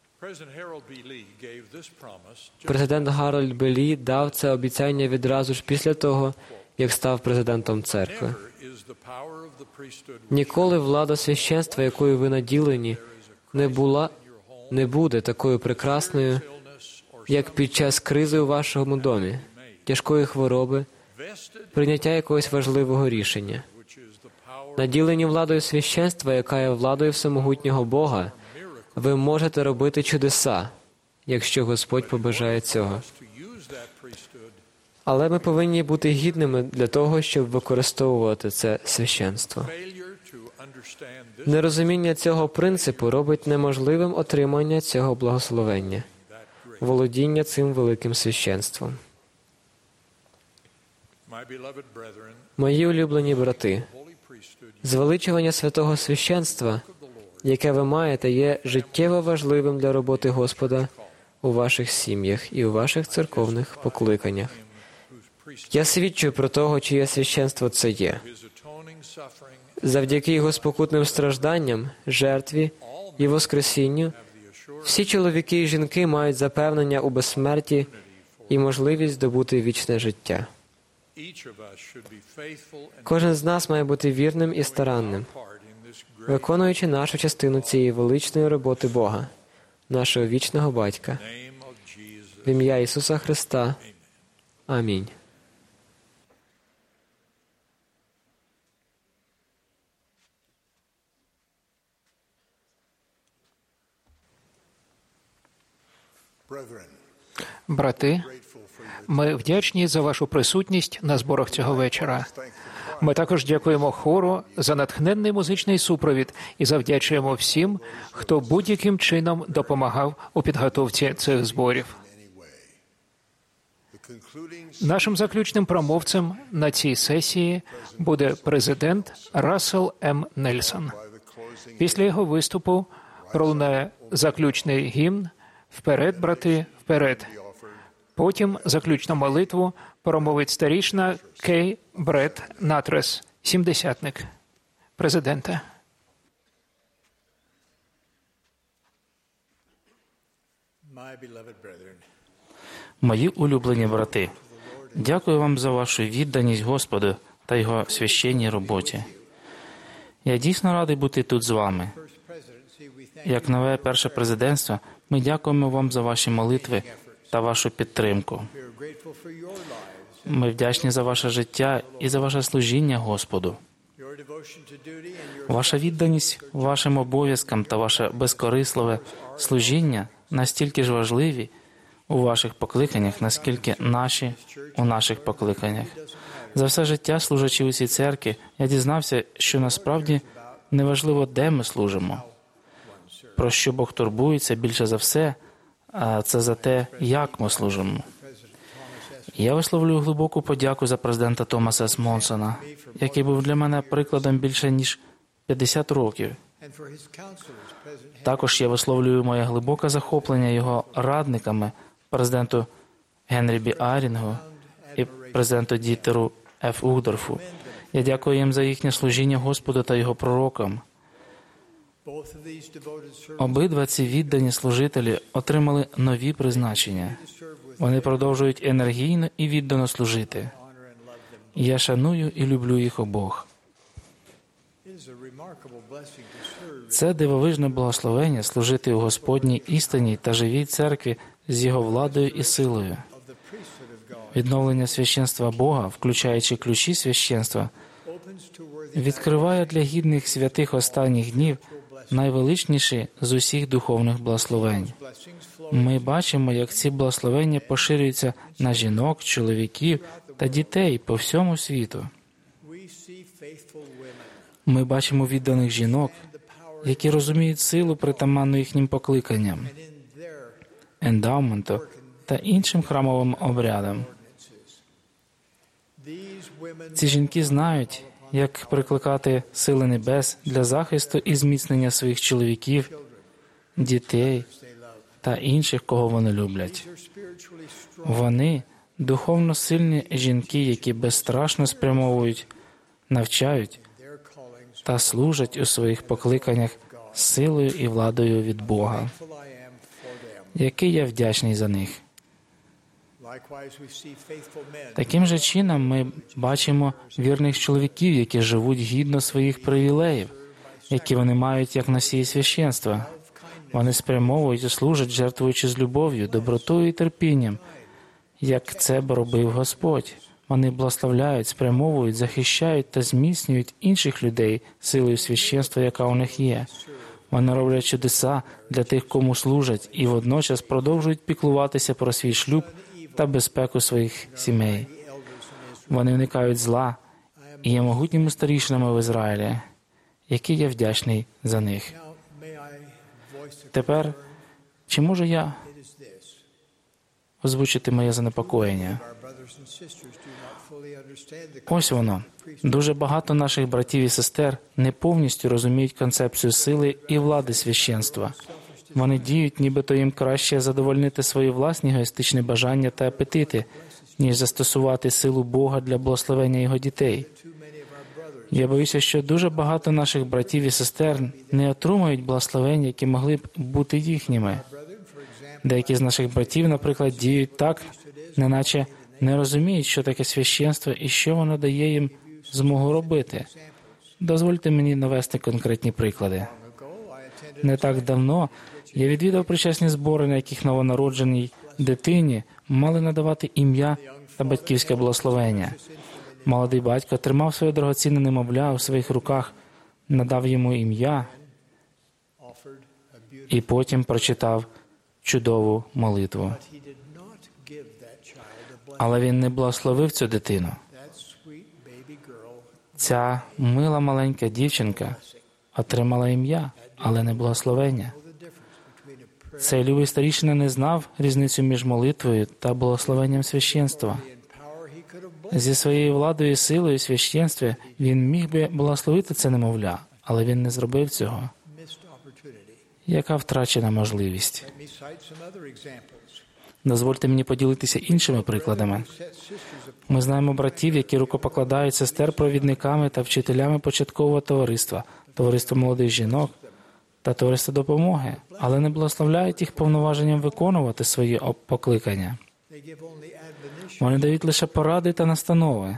Президент Гарольд Белі дав це обіцяння відразу ж після того, як став президентом церкви. Ніколи влада священства, якою ви наділені, не була, не буде такою прекрасною, як під час кризи у вашому домі, тяжкої хвороби, прийняття якогось важливого рішення. Наділені владою священства, яка є владою всемогутнього Бога, ви можете робити чудеса, якщо Господь побажає цього. Але ми повинні бути гідними для того, щоб використовувати це священство. Нерозуміння цього принципу робить неможливим отримання цього благословення, володіння цим великим священством. Мої улюблені брати, звеличування святого священства, яке ви маєте, є життєво важливим для роботи Господа у ваших сім'ях і у ваших церковних покликаннях. Я свідчу про того, чиє священство це є. Завдяки його спокутним стражданням, жертві і воскресінню, всі чоловіки і жінки мають запевнення у безсмерті і можливість здобути вічне життя. Кожен з нас має бути вірним і старанним, виконуючи нашу частину цієї величної роботи Бога, нашого вічного Батька. В ім'я Ісуса Христа. Амінь. Брати, ми вдячні за вашу присутність на зборах цього вечора. Ми також дякуємо хору за натхненний музичний супровід і завдячуємо всім, хто будь-яким чином допомагав у підготовці цих зборів. Нашим заключним промовцем на цій сесії буде президент Рассел М. Нельсон. Після його виступу пролунає заключний гімн «Вперед, брати, вперед». Потім заключну молитву промовить старішина Кей Бред Натрес, сімдесятник президента. Мої улюблені брати, дякую вам за вашу відданість Господу та Його священній роботі. Я дійсно радий бути тут з вами. Як нове перше президентство, ми дякуємо вам за ваші молитви та вашу підтримку. Ми вдячні за ваше життя і за ваше служіння Господу. Ваша відданість вашим обов'язкам та ваше безкорисливе служіння настільки ж важливі у ваших покликаннях, наскільки наші у наших покликаннях. За все життя, служачи у цій церкві, я дізнався, що насправді неважливо, де ми служимо. Про що Бог турбується більше за все, а це за те, як ми служимо. Я висловлюю глибоку подяку за президента Томаса С. Монсона, який був для мене прикладом більше ніж п'ятдесят років. Також я висловлюю моє глибоке захоплення його радниками, президенту Генрі Бі Арінгу і президенту Дітеру Ф. Угдорфу. Я дякую їм за їхнє служіння Господу та його пророкам. Обидва ці віддані служителі отримали нові призначення. Вони продовжують енергійно і віддано служити. Я шаную і люблю їх обох. Це дивовижне благословення служити у Господній істинній та живій церкві з його владою і силою. Відновлення священства Бога, включаючи ключі священства, відкриває для гідних святих останніх днів найвеличніші з усіх духовних благословень. Ми бачимо, як ці благословення поширюються на жінок, чоловіків та дітей по всьому світу. Ми бачимо відданих жінок, які розуміють силу, притаманну їхнім покликанням, ендаументу та іншим храмовим обрядам. Ці жінки знають, як прикликати сили небес для захисту і зміцнення своїх чоловіків, дітей та інших, кого вони люблять. Вони – духовно сильні жінки, які безстрашно спрямовують, навчають та служать у своїх покликаннях силою і владою від Бога. Який я вдячний за них. Таким же чином ми бачимо вірних чоловіків, які живуть гідно своїх привілеїв, які вони мають як носії священства. Вони спрямовують і служать, жертвуючи з любов'ю, добротою і терпінням, як це б робив Господь. Вони благословляють, спрямовують, захищають та зміцнюють інших людей силою священства, яка у них є. Вони роблять чудеса для тих, кому служать, і водночас продовжують піклуватися про свій шлюб та безпеку своїх сімей. Вони уникають зла і є могутніми старішинами в Ізраїлі, який я вдячний за них. Тепер, чи можу я озвучити моє занепокоєння? Ось воно. Дуже багато наших братів і сестер не повністю розуміють концепцію сили і влади священства. Вони діють, нібито їм краще задовольнити свої власні егоїстичні бажання та апетити, ніж застосувати силу Бога для благословення Його дітей. Я боюся, що дуже багато наших братів і сестер не отримують благословень, які могли б бути їхніми. Деякі з наших братів, наприклад, діють так, неначе не розуміють, що таке священство і що воно дає їм змогу робити. Дозвольте мені навести конкретні приклади. Не так давно я відвідав причасні збори, на яких новонародженій дитині мали надавати ім'я та батьківське благословення. Молодий батько тримав своє дорогоцінне немовля у своїх руках, надав йому ім'я і потім прочитав чудову молитву. Але він не благословив цю дитину. Ця мила маленька дівчинка отримала ім'я, але не благословення. Цей любий старішина не знав різницю між молитвою та благословенням священства. Зі своєю владою і силою священства він міг би благословити це немовля, але він не зробив цього. Яка втрачена можливість? Дозвольте мені поділитися іншими прикладами. Ми знаємо братів, які рукопокладають сестер провідниками та вчителями початкового товариства, товариства молодих жінок та товариства допомоги, але не благословляють їх повноваженням виконувати свої покликання. Вони дають лише поради та настанови.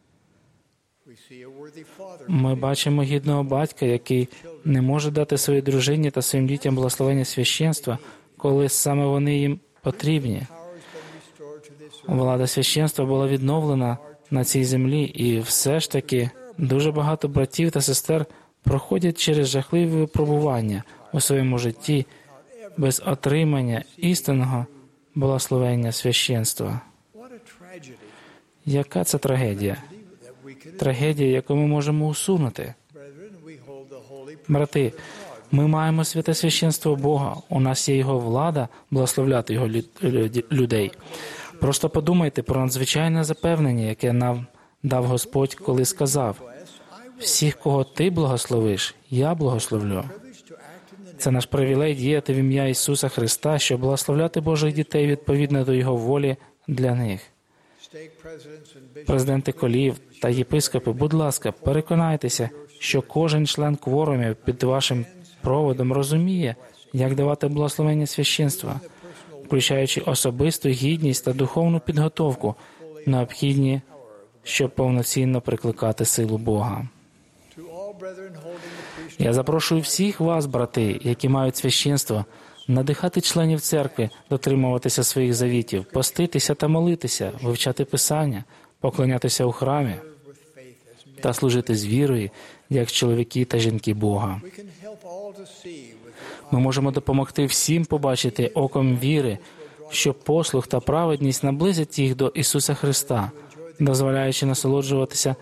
Ми бачимо гідного батька, який не може дати своїй дружині та своїм дітям благословення священства, коли саме вони їм потрібні. Влада священства була відновлена на цій землі, і все ж таки дуже багато братів та сестер проходять через жахливі випробування у своєму житті без отримання істинного благословення священства. Яка це трагедія? Трагедія, яку ми можемо усунути. Брати, ми маємо святе священство Бога, у нас є Його влада благословляти Його людей. Просто подумайте про надзвичайне запевнення, яке нам дав Господь, коли сказав: «Всіх, кого Ти благословиш, я благословлю». Це наш привілей діяти в ім'я Ісуса Христа, щоб благословляти Божих дітей відповідно до Його волі для них. Президенти колів та єпископи, будь ласка, переконайтеся, що кожен член кворумів під вашим проводом розуміє, як давати благословення священства, включаючи особисту гідність та духовну підготовку, необхідні, щоб повноцінно прикликати силу Бога. Я запрошую всіх вас, брати, які мають священство, надихати членів церкви, дотримуватися своїх завітів, поститися та молитися, вивчати Писання, поклонятися у храмі та служити з вірою, як чоловіки та жінки Бога. Ми можемо допомогти всім побачити оком віри, що послух та праведність наблизять їх до Ісуса Христа, дозволяючи насолоджуватися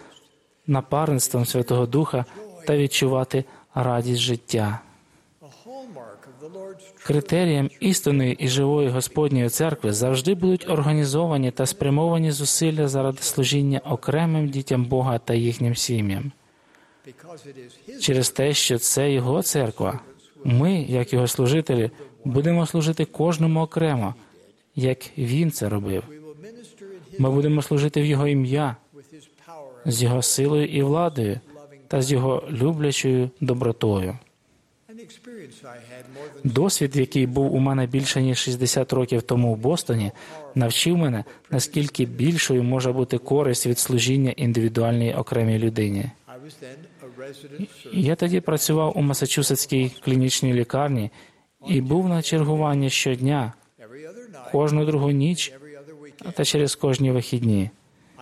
напарництвом Святого Духа та відчувати радість життя. Критерієм істинної і живої Господньої церкви завжди будуть організовані та спрямовані зусилля заради служіння окремим дітям Бога та їхнім сім'ям. Через те, що це Його церква, ми, як Його служителі, будемо служити кожному окремо, як Він це робив. Ми будемо служити в Його ім'я, з Його силою і владою та з Його люблячою добротою. Досвід, який був у мене більше ніж шістдесят років тому в Бостоні, навчив мене, наскільки більшою може бути користь від служіння індивідуальній окремій людині. Я тоді працював у Масачусетській клінічній лікарні і був на чергуванні щодня, кожну другу ніч та через кожні вихідні.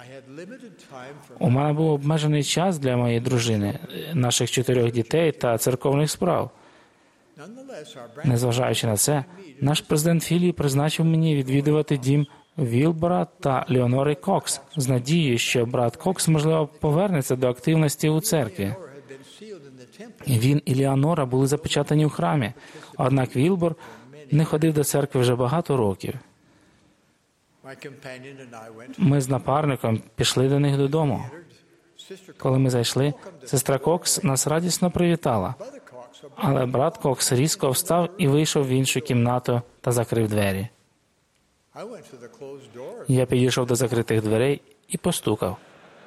У мене був обмежений час для моєї дружини, наших чотирьох дітей та церковних справ. Незважаючи на це, наш президент Філії призначив мені відвідувати дім Вілбора та Леонори Кокс з надією, що брат Кокс, можливо, повернеться до активності у церкві. Він і Леонора були запечатані у храмі, однак Вілбор не ходив до церкви вже багато років. Ми з напарником пішли до них додому. Коли ми зайшли, сестра Кокс нас радісно привітала, але брат Кокс різко встав і вийшов в іншу кімнату та закрив двері. Я підійшов до закритих дверей і постукав.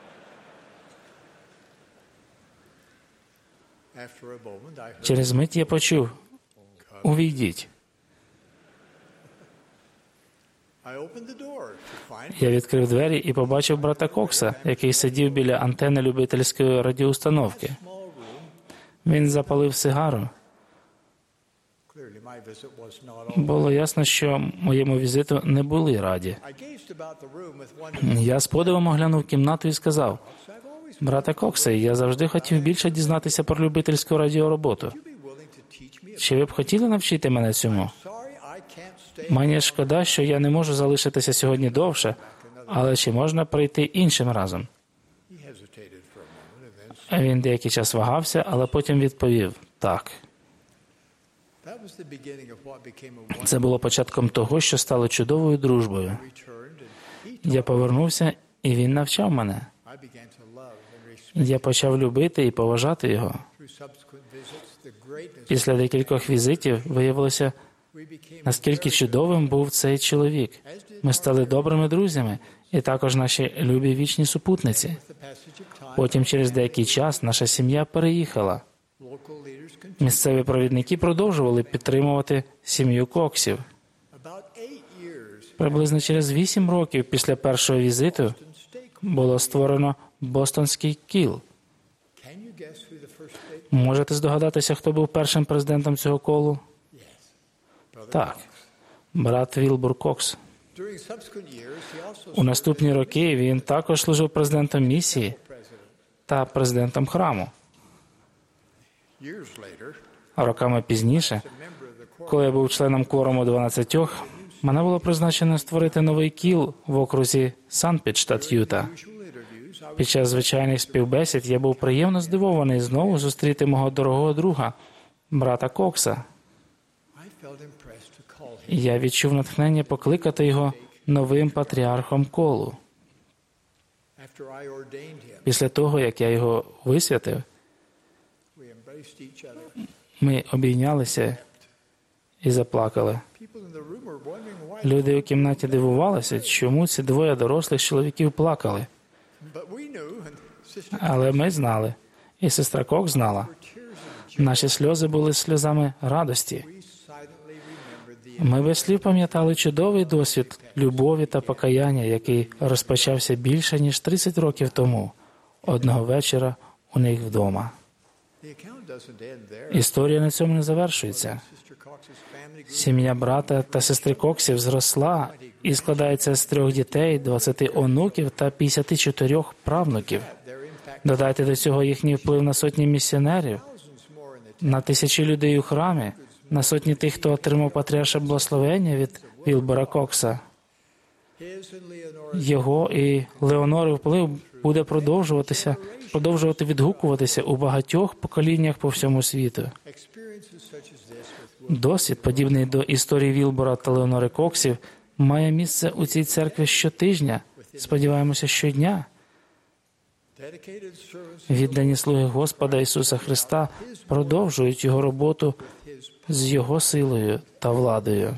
Через мить я почув: «Увійдіть». Я відкрив двері і побачив брата Кокса, який сидів біля антени любительської радіоустановки. Він запалив сигару. Було ясно, що моєму візиту не були раді. Я з подивом оглянув кімнату і сказав: «Брате Коксе, я завжди хотів більше дізнатися про любительську радіороботу. Чи ви б хотіли навчити мене цьому? Мені шкода, що я не можу залишитися сьогодні довше, але чи можна прийти іншим разом?» Він деякий час вагався, але потім відповів: «Так». Це було початком того, що стало чудовою дружбою. Я повернувся, і він навчав мене. Я почав любити і поважати його. Після декількох візитів виявилося, наскільки чудовим був цей чоловік. Ми стали добрими друзями, і також наші любі вічні супутниці. Потім, через деякий час, наша сім'я переїхала. Місцеві провідники продовжували підтримувати сім'ю Коксів. Приблизно через вісім років після першого візиту було створено Бостонський кіл. Можете здогадатися, хто був першим президентом цього колу? Так, брат Вілбор Кокс. У наступні роки він також служив президентом місії та президентом храму. А роками пізніше, коли я був членом кворуму дванадцятьох, мене було призначено створити новий кіл в окрузі Санпіт, штат Юта. Під час звичайних співбесід я був приємно здивований знову зустріти мого дорогого друга, брата Кокса. Я відчув натхнення покликати його новим патріархом колу. Після того, як я його висвятив, ми обійнялися і заплакали. Люди у кімнаті дивувалися, чому ці двоє дорослих чоловіків плакали. Але ми знали, і сестра Кок знала. Наші сльози були сльозами радості. Ми без слів пам'ятали чудовий досвід любові та покаяння, який розпочався більше, ніж тридцять років тому, одного вечора у них вдома. Історія на цьому не завершується. Сім'я брата та сестри Коксів зросла і складається з трьох дітей, двадцяти онуків та п'ятдесят чотири правнуків. Додайте до цього їхній вплив на сотні місіонерів, на тисячі людей у храмі, на сотні тих, хто отримав патріарше благословення від Вілбора Кокса. Його і Леонори вплив буде продовжуватися, продовжувати відгукуватися у багатьох поколіннях по всьому світу. Досвід, подібний до історії Вілбора та Леонори Коксів, має місце у цій церкві щотижня, сподіваємося, щодня. Віддані слуги Господа Ісуса Христа продовжують Його роботу з Його силою та владою.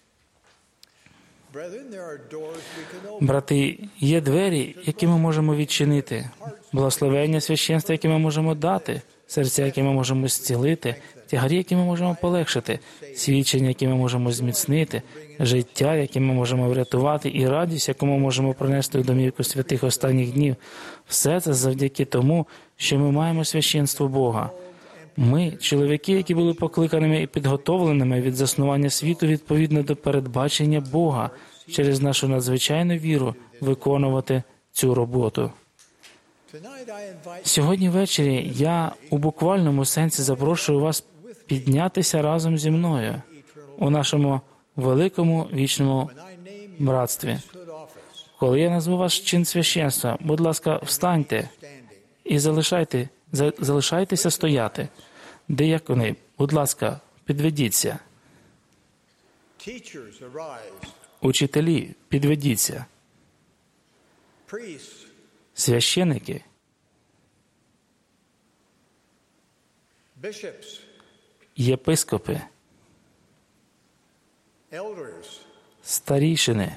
Брати, є двері, які ми можемо відчинити, благословення священства, які ми можемо дати, серця, які ми можемо зцілити, тягарі, які ми можемо полегшити, свідчення, які ми можемо зміцнити, життя, яке ми можемо врятувати, і радість, яку ми можемо принести в домівку святих останніх днів. Все це завдяки тому, що ми маємо священство Бога. Ми, чоловіки, які були покликаними і підготовленими від заснування світу відповідно до передбачення Бога, через нашу надзвичайну віру виконувати цю роботу. Сьогодні ввечері я у буквальному сенсі запрошую вас піднятися разом зі мною у нашому великому вічному братстві. Коли я назву ваш чин священства, будь ласка, встаньте і залишайте, залишайтеся стояти. Диякони, будь ласка, підведіться. Учителі, підведіться. Священики, єпископи, старішини,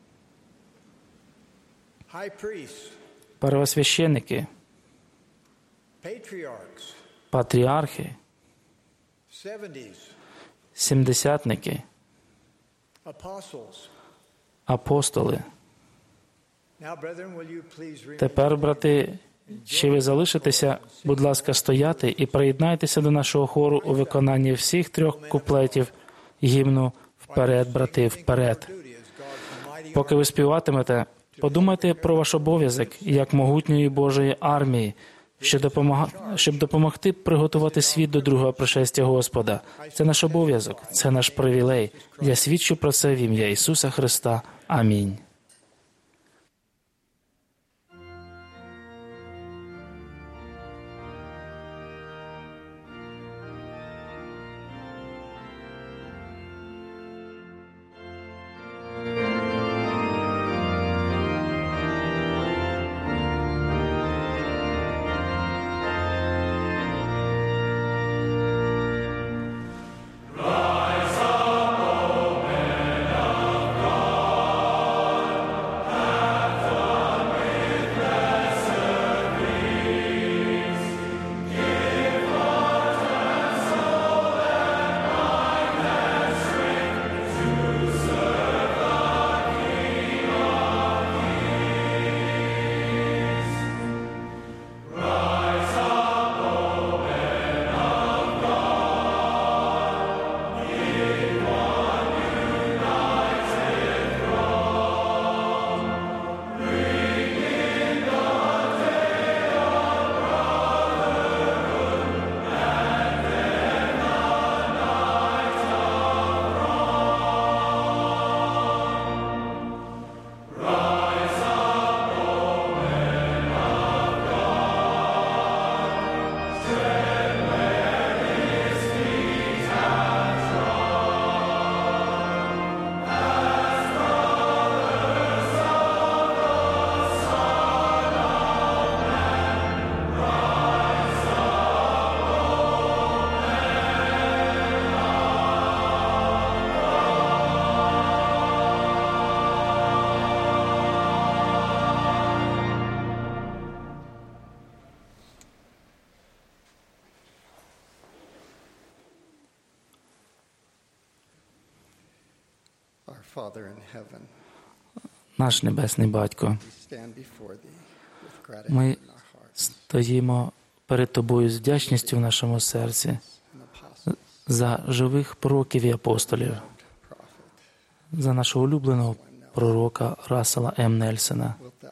первосвященики, патріархи, сімдесятники, апостоли. Тепер, брати, чи ви залишитеся, будь ласка, стояти і приєднайтеся до нашого хору у виконанні всіх трьох куплетів гімну «Вперед, брати, вперед». Поки ви співатимете, подумайте про ваш обов'язок як могутньої Божої армії, що допомога... щоб допомогти приготувати світ до другого пришестя Господа. Це наш обов'язок, це наш привілей. Я свідчу про це в ім'я Ісуса Христа. Амінь. Наш Небесний Батько, ми стоїмо перед Тобою з вдячністю в нашому серці за живих пророків і апостолів, за нашого улюбленого пророка Рассела М. Нельсона.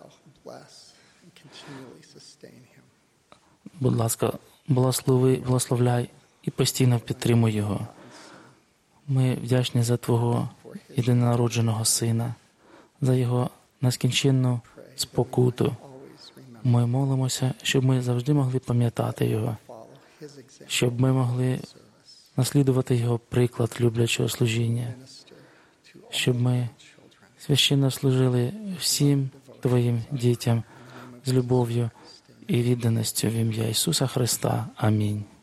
Будь ласка, благослови, благословляй і постійно підтримуй його. Ми вдячні за Твого єдинонародженого Сина, за Його нескінченну спокуту. Ми молимося, щоб ми завжди могли пам'ятати Його, щоб ми могли наслідувати Його приклад люблячого служіння, щоб ми священно служили всім Твоїм дітям з любов'ю і відданістю в ім'я Ісуса Христа. Амінь.